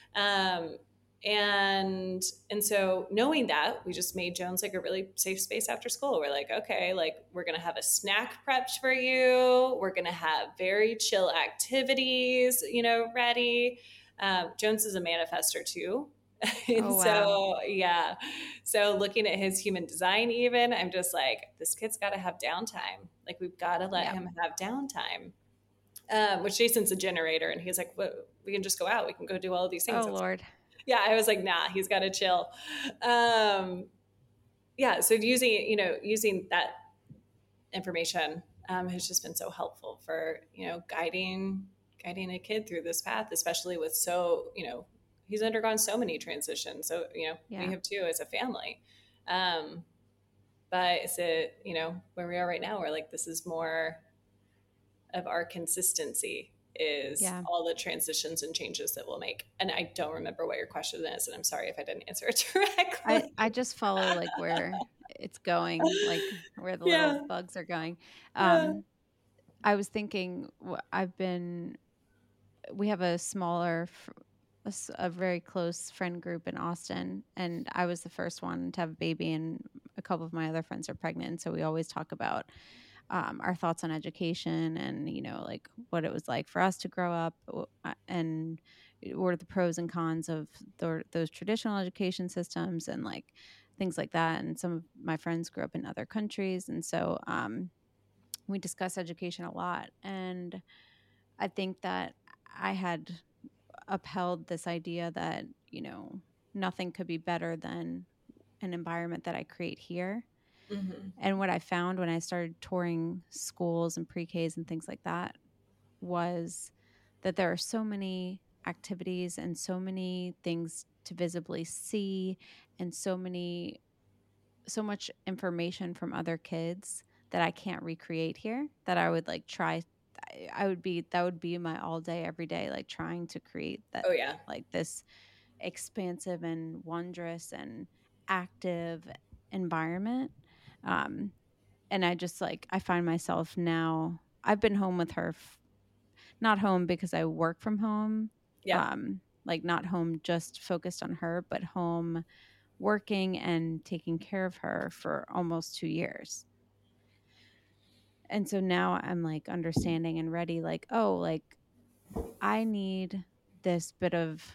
And so knowing that, we just made Jones like a really safe space after school. We're like, okay, like we're going to have a snack prepped for you. We're going to have very chill activities, ready. Jones is a manifester too. And oh, wow. So, yeah. So looking at his human design, even, I'm just like, this kid's got to have downtime. Like we've got to let him have downtime. Which Jason's a generator, and he's like, well, we can just go out. We can go do all of these things. Oh, Lord. Yeah, I was like, nah, he's got to chill. Yeah, so using that information has just been so helpful for, guiding a kid through this path, especially with he's undergone so many transitions. So, we have too as a family. But it's where we are right now, we're like, this is more of our consistency is all the transitions and changes that we'll make. And I don't remember what your question is, and I'm sorry if I didn't answer it directly. I just follow like where it's going, like where the little bugs are going. I was thinking, we have a smaller a very close friend group in Austin, and I was the first one to have a baby, and a couple of my other friends are pregnant. So we always talk about our thoughts on education and, like what it was like for us to grow up, and what are the pros and cons of those traditional education systems and like things like that. And some of my friends grew up in other countries. And so we discuss education a lot. And I think that I had upheld this idea that, nothing could be better than an environment that I create here. Mm-hmm. And what I found when I started touring schools and pre-Ks and things like that was that there are so many activities and so many things to visibly see, and so much information from other kids that I can't recreate here, that I would like try. That would be my all day, every day, like trying to create that, Oh yeah. like this expansive and wondrous and active environment. And I just like, I find myself now, I've been home with her, not home because I work from home. Yeah. Like not home just focused on her, but home working and taking care of her for almost 2 years. And so now I'm like understanding and ready, like, oh, like I need this bit of,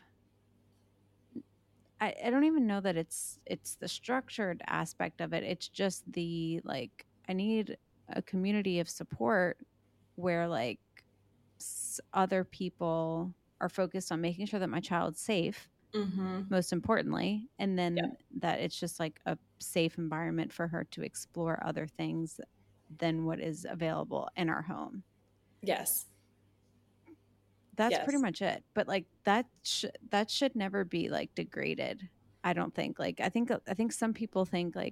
I don't even know that it's the structured aspect of it. It's just the like, I need a community of support where like other people are focused on making sure that my child's safe, Mm-hmm. most importantly, and Yeah. then that it's just like a safe environment for her to explore other things than what is available in our home. Yes. That's pretty Yes. much it. But like that should never be like degraded. I don't think. Like I think some people think like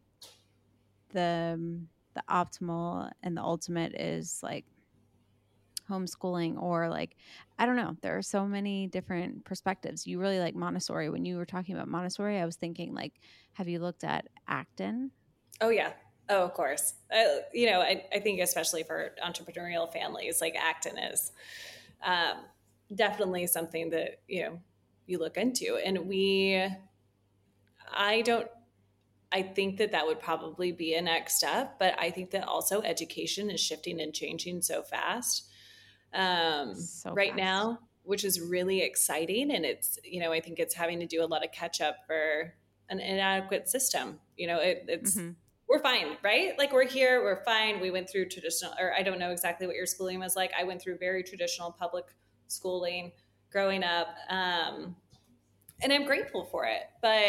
the optimal and the ultimate is like homeschooling, or like, I don't know. There are so many different perspectives. You really like Montessori. When you were talking about Montessori, I was thinking like, have you looked at Acton? Oh yeah. Oh, of course. I think especially for entrepreneurial families, like Acton is um, definitely something that you look into. And I don't. I think that would probably be a next step, but I think that also education is shifting and changing so fast So right fast. now, which is really exciting. And it's, I think it's having to do a lot of catch up for an inadequate system. It's, Mm-hmm. we're fine, right? Like we're here, we're fine. We went through traditional, or I don't know exactly what your schooling was like. I went through very traditional public schooling growing up. And I'm grateful for it. But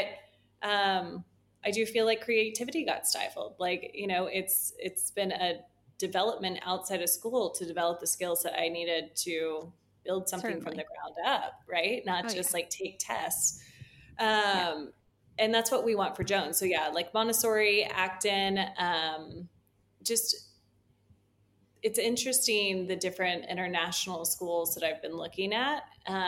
I do feel like creativity got stifled. Like, it's been a development outside of school to develop the skills that I needed to build something from Certainly. the ground up, right? Not just Yeah. like take tests. Yeah. And that's what we want for Jones. So yeah, like Montessori, Acton, just it's interesting the different international schools that I've been looking at,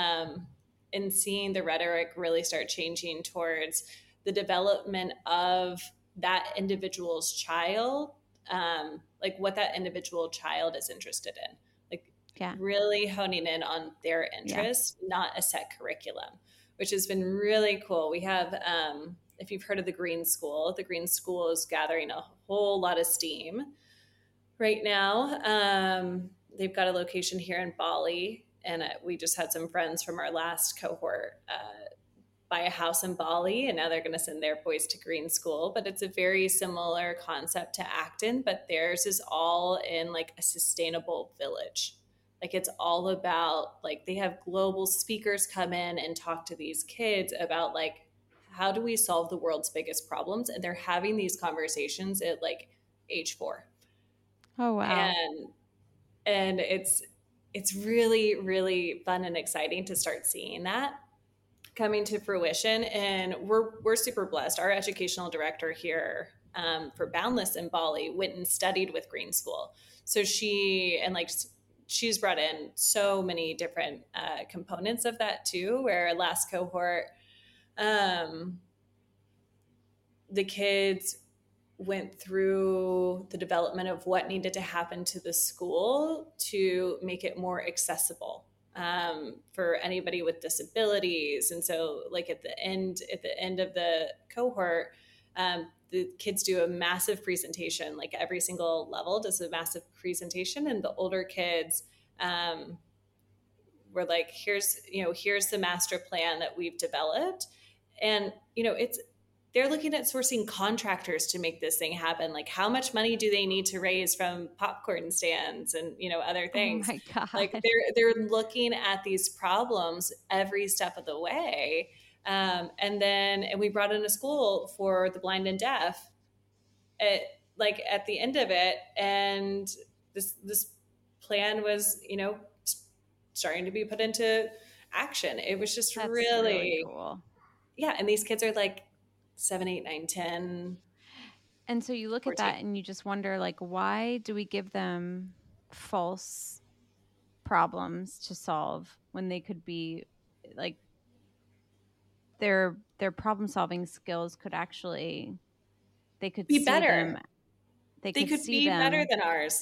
and seeing the rhetoric really start changing towards the development of that individual's child, like what that individual child is interested in, like Yeah. really honing in on their interests, not a set curriculum, which has been really cool. We have, if you've heard of the Green School is gathering a whole lot of steam right now. They've got a location here in Bali, and we just had some friends from our last cohort buy a house in Bali, and now they're going to send their boys to Green School. But it's a very similar concept to Acton, but theirs is all in like a sustainable village. Like it's all about like they have global speakers come in and talk to these kids about like how do we solve the world's biggest problems, and they're having these conversations at like age 4. Oh wow. And it's really really fun and exciting to start seeing that coming to fruition. And we're super blessed. Our educational director here, for Boundless in Bali, went and studied with Green School. So she's brought in so many different components of that too, where last cohort, the kids went through the development of what needed to happen to the school to make it more accessible. for anybody with disabilities. And so like at the end of the cohort, the kids do a massive presentation, like every single level does a massive presentation. And the older kids, were like, here's the master plan that we've developed. And, they're looking at sourcing contractors to make this thing happen. Like, how much money do they need to raise from popcorn stands and, other things? Oh my God. Like they're looking at these problems every step of the way. And we brought in a school for the blind and deaf at the end of it. And this plan was, starting to be put into action. It was just That's really cool. Yeah. And these kids are like 7, 8, 9, 10. And so you look 14. at that and you just wonder, like, why do we give them false problems to solve when they could be like their problem solving skills could actually, they could be see better. them. They could see be them better than ours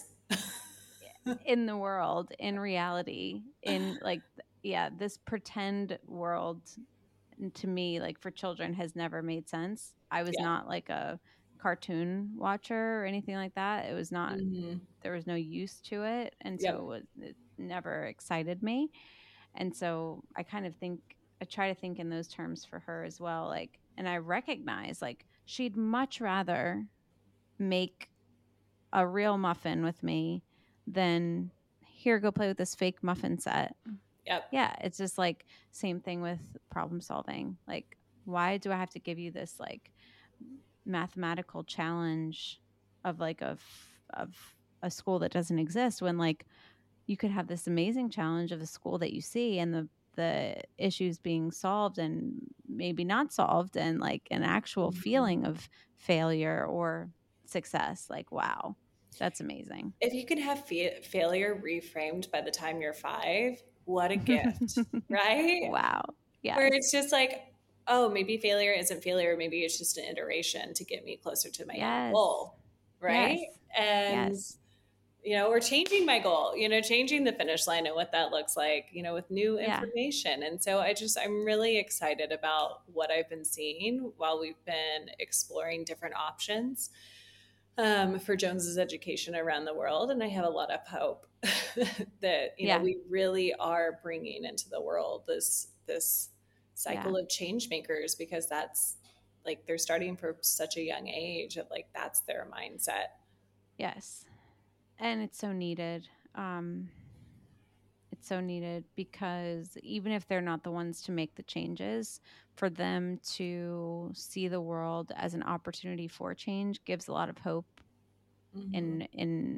in the world, in reality, in like, this pretend world to me, like for children, has never made sense. I was not like a cartoon watcher or anything like that. It was not, there was no use to it. And so it never excited me. And so I try to think in those terms for her as well. Like, and I recognize like she'd much rather make a real muffin with me than here, go play with this fake muffin set. Yep. Yeah. It's just like same thing with problem solving. Like, why do I have to give you this like mathematical challenge of like of a school that doesn't exist, when like you could have this amazing challenge of a school that you see and the issues being solved and maybe not solved, and like an actual feeling of failure or success. Like, wow, that's amazing. If you could have failure reframed by the time you're 5, what a gift, right? Wow. Yeah. Where it's just like, oh, maybe failure isn't failure. Maybe it's just an iteration to get me closer to my goal, right? Yes. And or changing my goal, changing the finish line and what that looks like, with new information. And so I'm really excited about what I've been seeing while we've been exploring different options for Jones's education around the world. And I have a lot of hope that, we really are bringing into the world this cycle of change makers, because that's like, they're starting from such a young age of like, that's their mindset. Yes. And it's so needed. It's so needed because even if they're not the ones to make the changes, for them to see the world as an opportunity for change gives a lot of hope in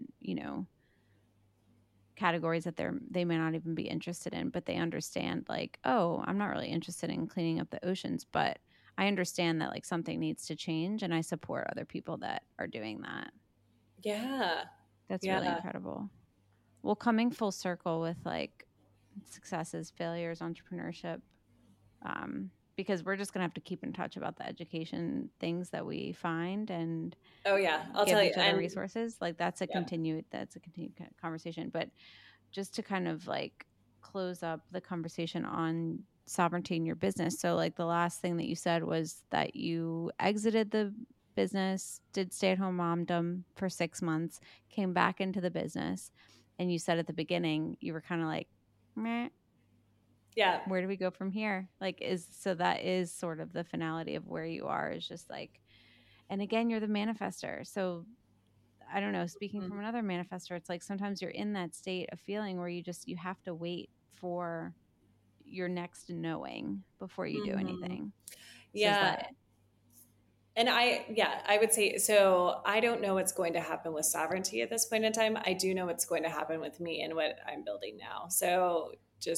categories that they may not even be interested in, but they understand like, oh, I'm not really interested in cleaning up the oceans, but I understand that like something needs to change, and I support other people that are doing that. Yeah. That's really incredible. Well, coming full circle with like successes, failures, entrepreneurship, because we're just going to have to keep in touch about the education things that we find, and I'll give tell each you, other resources. Like that's a continued conversation. But just to kind of like close up the conversation on sovereignty in your business. So like the last thing that you said was that you exited the business, did stay-at-home momdom for 6 months, came back into the business, and you said at the beginning you were kind of like, meh. Yeah. Where do we go from here? Like, that is sort of the finality of where you are, is just like, and again, you're the manifester. So I don't know, speaking from another manifester, it's like sometimes you're in that state of feeling where you have to wait for your next knowing before you do anything. And I would say, so I don't know what's going to happen with sovereignty at this point in time. I do know what's going to happen with me and what I'm building now. So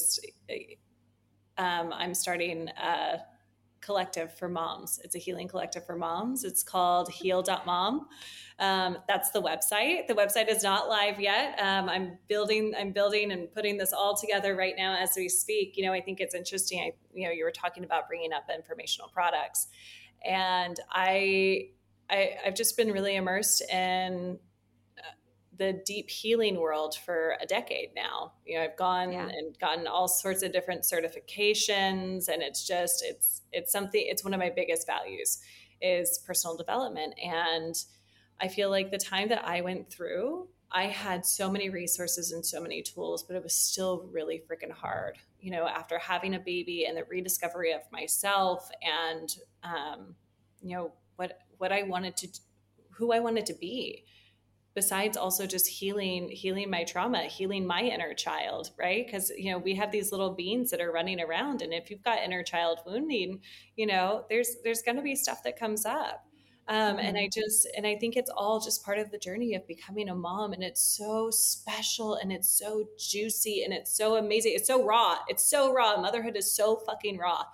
I'm starting a collective for moms. It's a healing collective for moms. It's called heal.mom. That's the website. The website is not live yet. I'm building and putting this all together right now as we speak. I think it's interesting. You were talking about bringing up informational products, and I've just been really immersed in the deep healing world for a decade now. You know, I've gone and gotten all sorts of different certifications, and it's something, it's one of my biggest values is personal development. And I feel like the time that I went through, I had so many resources and so many tools, but it was still really freaking hard, you know, after having a baby and the rediscovery of myself and, you know, what I wanted to, who I wanted to be, besides also just healing my trauma, healing my inner child, right? Because, you know, we have these little beings that are running around. And if you've got inner child wounding, you know, there's going to be stuff that comes up. And I think it's all just part of the journey of becoming a mom. And it's so special and it's so juicy and it's so amazing. It's so raw. It's so raw. Motherhood is so fucking raw.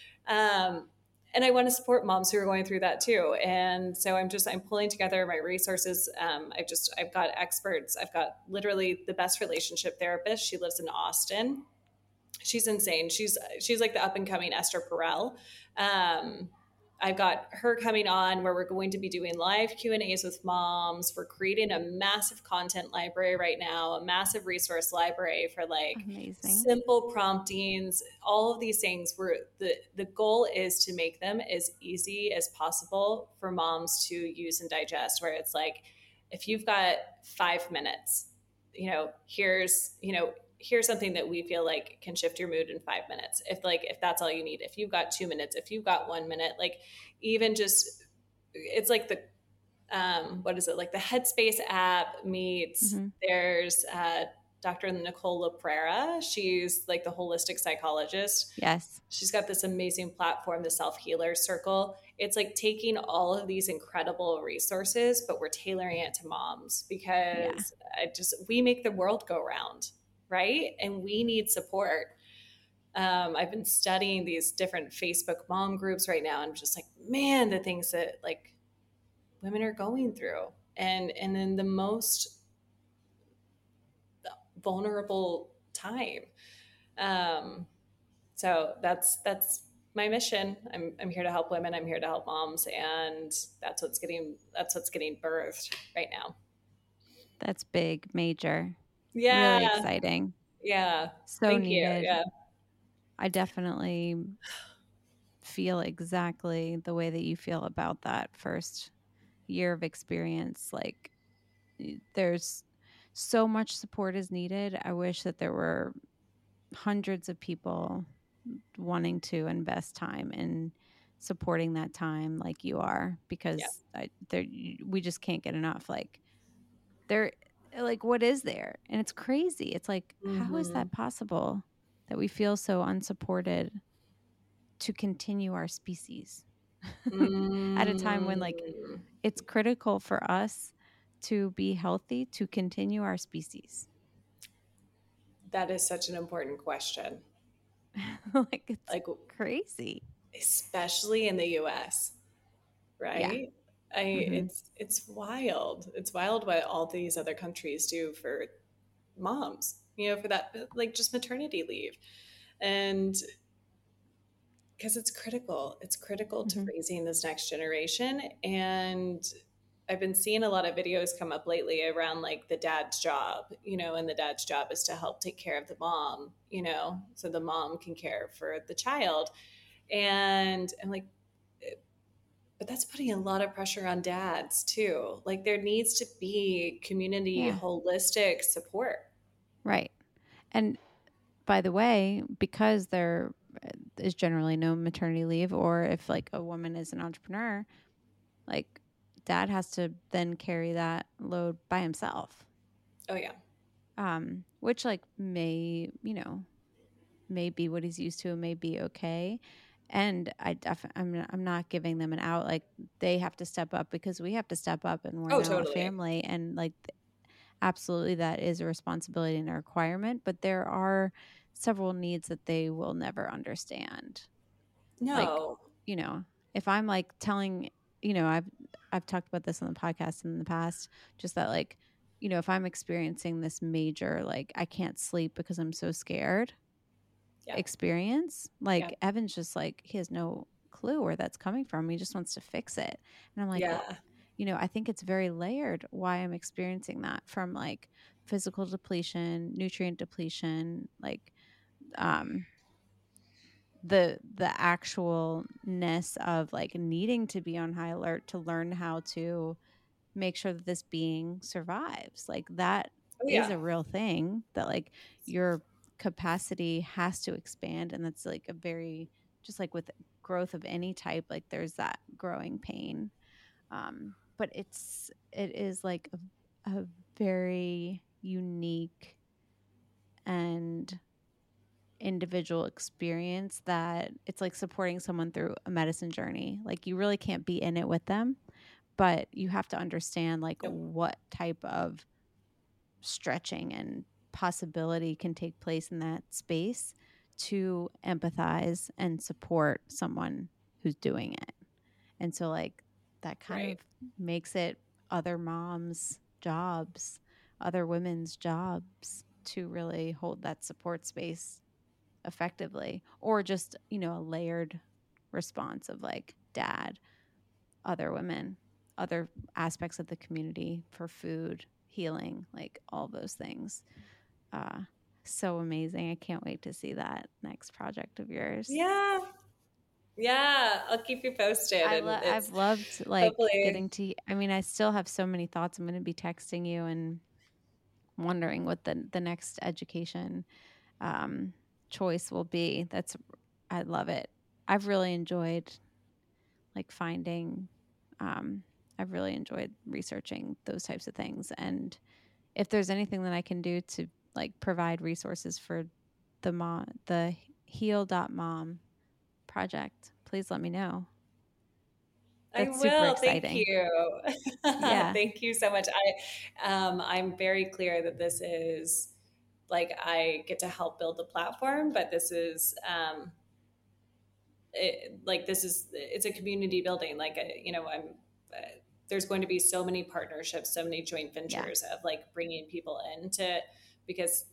And I want to support moms who are going through that too. And so I'm pulling together my resources. I've got experts. I've got literally the best relationship therapist. She lives in Austin. She's insane. She's like the up and coming Esther Perel. I've got her coming on where we're going to be doing live Q&As with moms. We're creating a massive content library right now, a massive resource library for like simple promptings, all of these things where the goal is to make them as easy as possible for moms to use and digest, where it's like, if you've got 5 minutes, here's something that we feel like can shift your mood in 5 minutes. If that's all you need, if you've got 2 minutes, if you've got 1 minute, like even just, it's like the, like the Headspace app meets, there's Dr. Nicole LaPrera. She's like the holistic psychologist. Yes. She's got this amazing platform, the Self-Healer Circle. It's like taking all of these incredible resources, but we're tailoring it to moms because we make the world go round. Right? And we need support. I've been studying these different Facebook mom groups right now. And I'm just like, man, the things that like women are going through and in the most vulnerable time. So that's my mission. I'm here to help women. I'm here to help moms. And that's what's getting birthed right now. That's big, major. Yeah. Really exciting. Yeah. So Thank needed. you. Yeah. I definitely feel exactly the way that you feel about that first year of experience. Like there's so much support is needed. I wish that there were hundreds of people wanting to invest time in supporting that time like you are, because we just can't get enough. Like what is there? And it's crazy. It's like, how is that possible that we feel so unsupported to continue our species at a time when like it's critical for us to be healthy, to continue our species? That is such an important question. It's like crazy. Especially in the US, right? Yeah. It's wild. It's wild what all these other countries do for moms, for that, like just maternity leave. And because it's critical to raising this next generation. And I've been seeing a lot of videos come up lately around like the dad's job, and the dad's job is to help take care of the mom, so the mom can care for the child. And I'm like, but that's putting a lot of pressure on dads too. Like there needs to be community, holistic support. Right. And by the way, because there is generally no maternity leave, or if like a woman is an entrepreneur, like dad has to then carry that load by himself. Oh yeah. Which like may be what he's used to and may be okay. And I'm not giving them an out. Like they have to step up because we have to step up, and we're now totally a family. And like, absolutely, that is a responsibility and a requirement. But there are several needs that they will never understand. No, like, if I'm like telling, I've talked about this on the podcast in the past, just that like, if I'm experiencing this major, like I can't sleep because I'm so scared. Experience, like Evan's just like, he has no clue where that's coming from. He just wants to fix it. And I'm like, well, I think it's very layered why I'm experiencing that, from like physical depletion, nutrient depletion, like um the actualness of like needing to be on high alert to learn how to make sure that this being survives. Like that Oh is yeah. a real thing, that like your capacity has to expand. And that's like a very, just like with growth of any type, like there's that growing pain. But it is like a very unique and individual experience, that it's like supporting someone through a medicine journey. Like you really can't be in it with them, but you have to understand like Nope. what type of stretching and possibility can take place in that space to empathize and support someone who's doing it. And so like that kind Right. of makes it other moms' jobs, other women's jobs to really hold that support space effectively, or just, a layered response of like dad, other women, other aspects of the community for food, healing, like all those things. So amazing. I can't wait to see that next project of yours. Yeah. Yeah. I'll keep you posted. And I've it's loved like hopefully, getting to, I mean, I still have so many thoughts. I'm going to be texting you and wondering what the next education um, choice will be. I love it. I've really enjoyed like finding, um, I've really enjoyed researching those types of things. And if there's anything that I can do to like provide resources for the heal.mom project, please let me know. I That's super will. Thank exciting. you. Yeah. Thank you so much. I'm very clear that this is like, I get to help build the platform, but this is, it's a community building. Like, there's going to be so many partnerships, so many joint Yeah. ventures of like bringing people into, because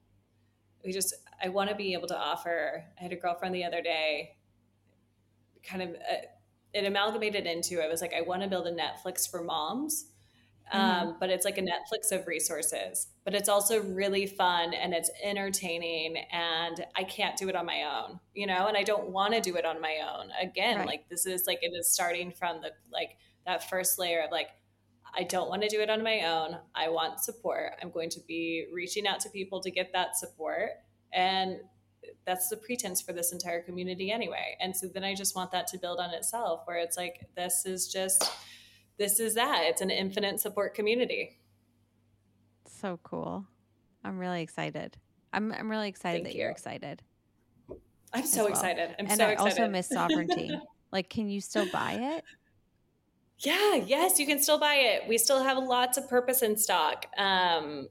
I want to be able to offer. I had a girlfriend the other day, kind of, it amalgamated into, I was like, I want to build a Netflix for moms. But it's like a Netflix of resources, but it's also really fun and it's entertaining, and I can't do it on my own, and I don't want to do it on my own. Again, Right. like this is like, it is starting from the, like that first layer of like, I don't want to do it on my own. I want support. I'm going to be reaching out to people to get that support. And that's the pretense for this entire community anyway. And so then I just want that to build on itself, where it's like, this is that. It's an infinite support community. So cool. I'm really excited. I'm really excited Thank that you. you're excited. I'm so excited. I also miss Sovereignty. Like, can you still buy it? Yeah, yes, you can still buy it. We still have lots of Purpose in stock. I'm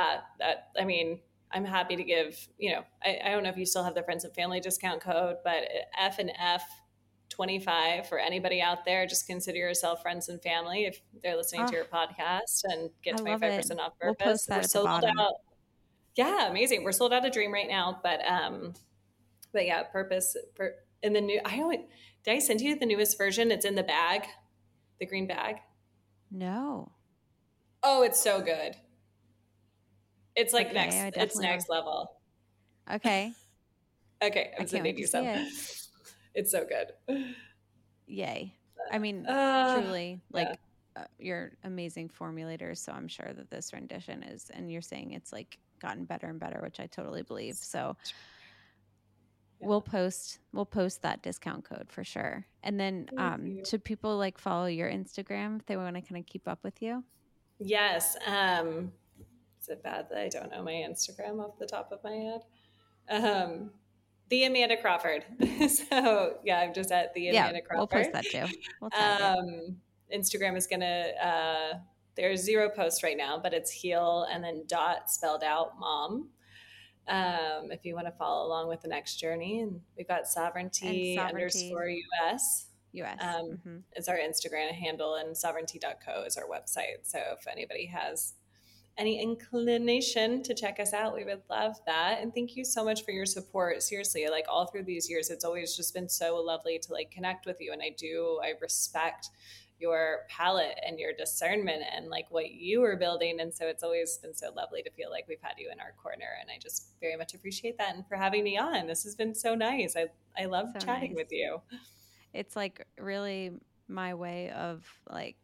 happy to give, I don't know if you still have the Friends and Family discount code, but F and F 25 for anybody out there. Just consider yourself friends and family if they're listening to your podcast, and get 25% off Purpose. We'll post that at the bottom. Out. Yeah, amazing. We're sold out of Dream right now, but yeah, Purpose in the new. Did I send you the newest version? It's in the bag, the green bag. No. Oh, it's so good. It's like it's next level. Okay. Okay, I can't wait to see it. It's so good. Yay. I mean, truly, like you're amazing formulators, so I'm sure that this rendition is, and you're saying it's like gotten better and better, which I totally believe. So we'll post that discount code for sure. And then should people like follow your Instagram if they want to kind of keep up with you? Yes. Is it bad that I don't know my Instagram off the top of my head? The Amanda Crawford. So yeah, I'm just at the Amanda Crawford. We'll post that too. We'll tag it. Instagram is gonna, there's 0 posts right now, but it's heal and then dot spelled out mom. If you want to follow along with the next journey, and we've got sovereignty _US. Is our Instagram handle, and sovereignty.co is our website. So if anybody has any inclination to check us out, we would love that. And thank you so much for your support. Seriously, like all through these years, it's always just been so lovely to like connect with you. And I respect your palette and your discernment and like what you were building. And so it's always been so lovely to feel like we've had you in our corner. And I just very much appreciate that. And for having me on, this has been so nice. I love So chatting nice. with you. It's like really my way of like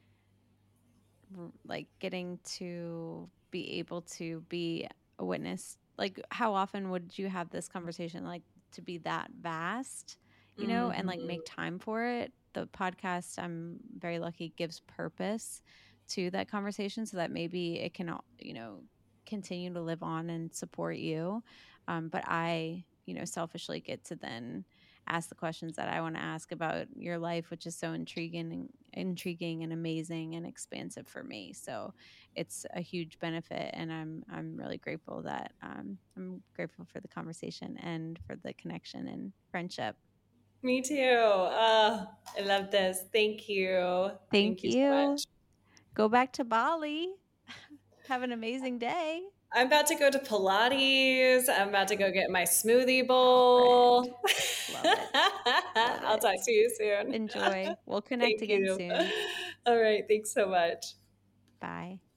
getting to be able to be a witness. Like, how often would you have this conversation, like, to be that vast, you know, and like make time for it? The podcast, I'm very lucky, gives purpose to that conversation so that maybe it can, you know, continue to live on and support you. But I, you know, selfishly get to then ask the questions that I want to ask about your life, which is so intriguing and amazing and expansive for me. So it's a huge benefit, and I'm really grateful that I'm grateful for the conversation and for the connection and friendship. Me too. I love this. Thank you. Thank you so you. much. Go back to Bali. Have an amazing day. I'm about to go to Pilates. I'm about to go get my smoothie bowl. Love it. I'll talk to you soon. Enjoy. We'll connect Thank again you. soon. All right. Thanks so much. Bye.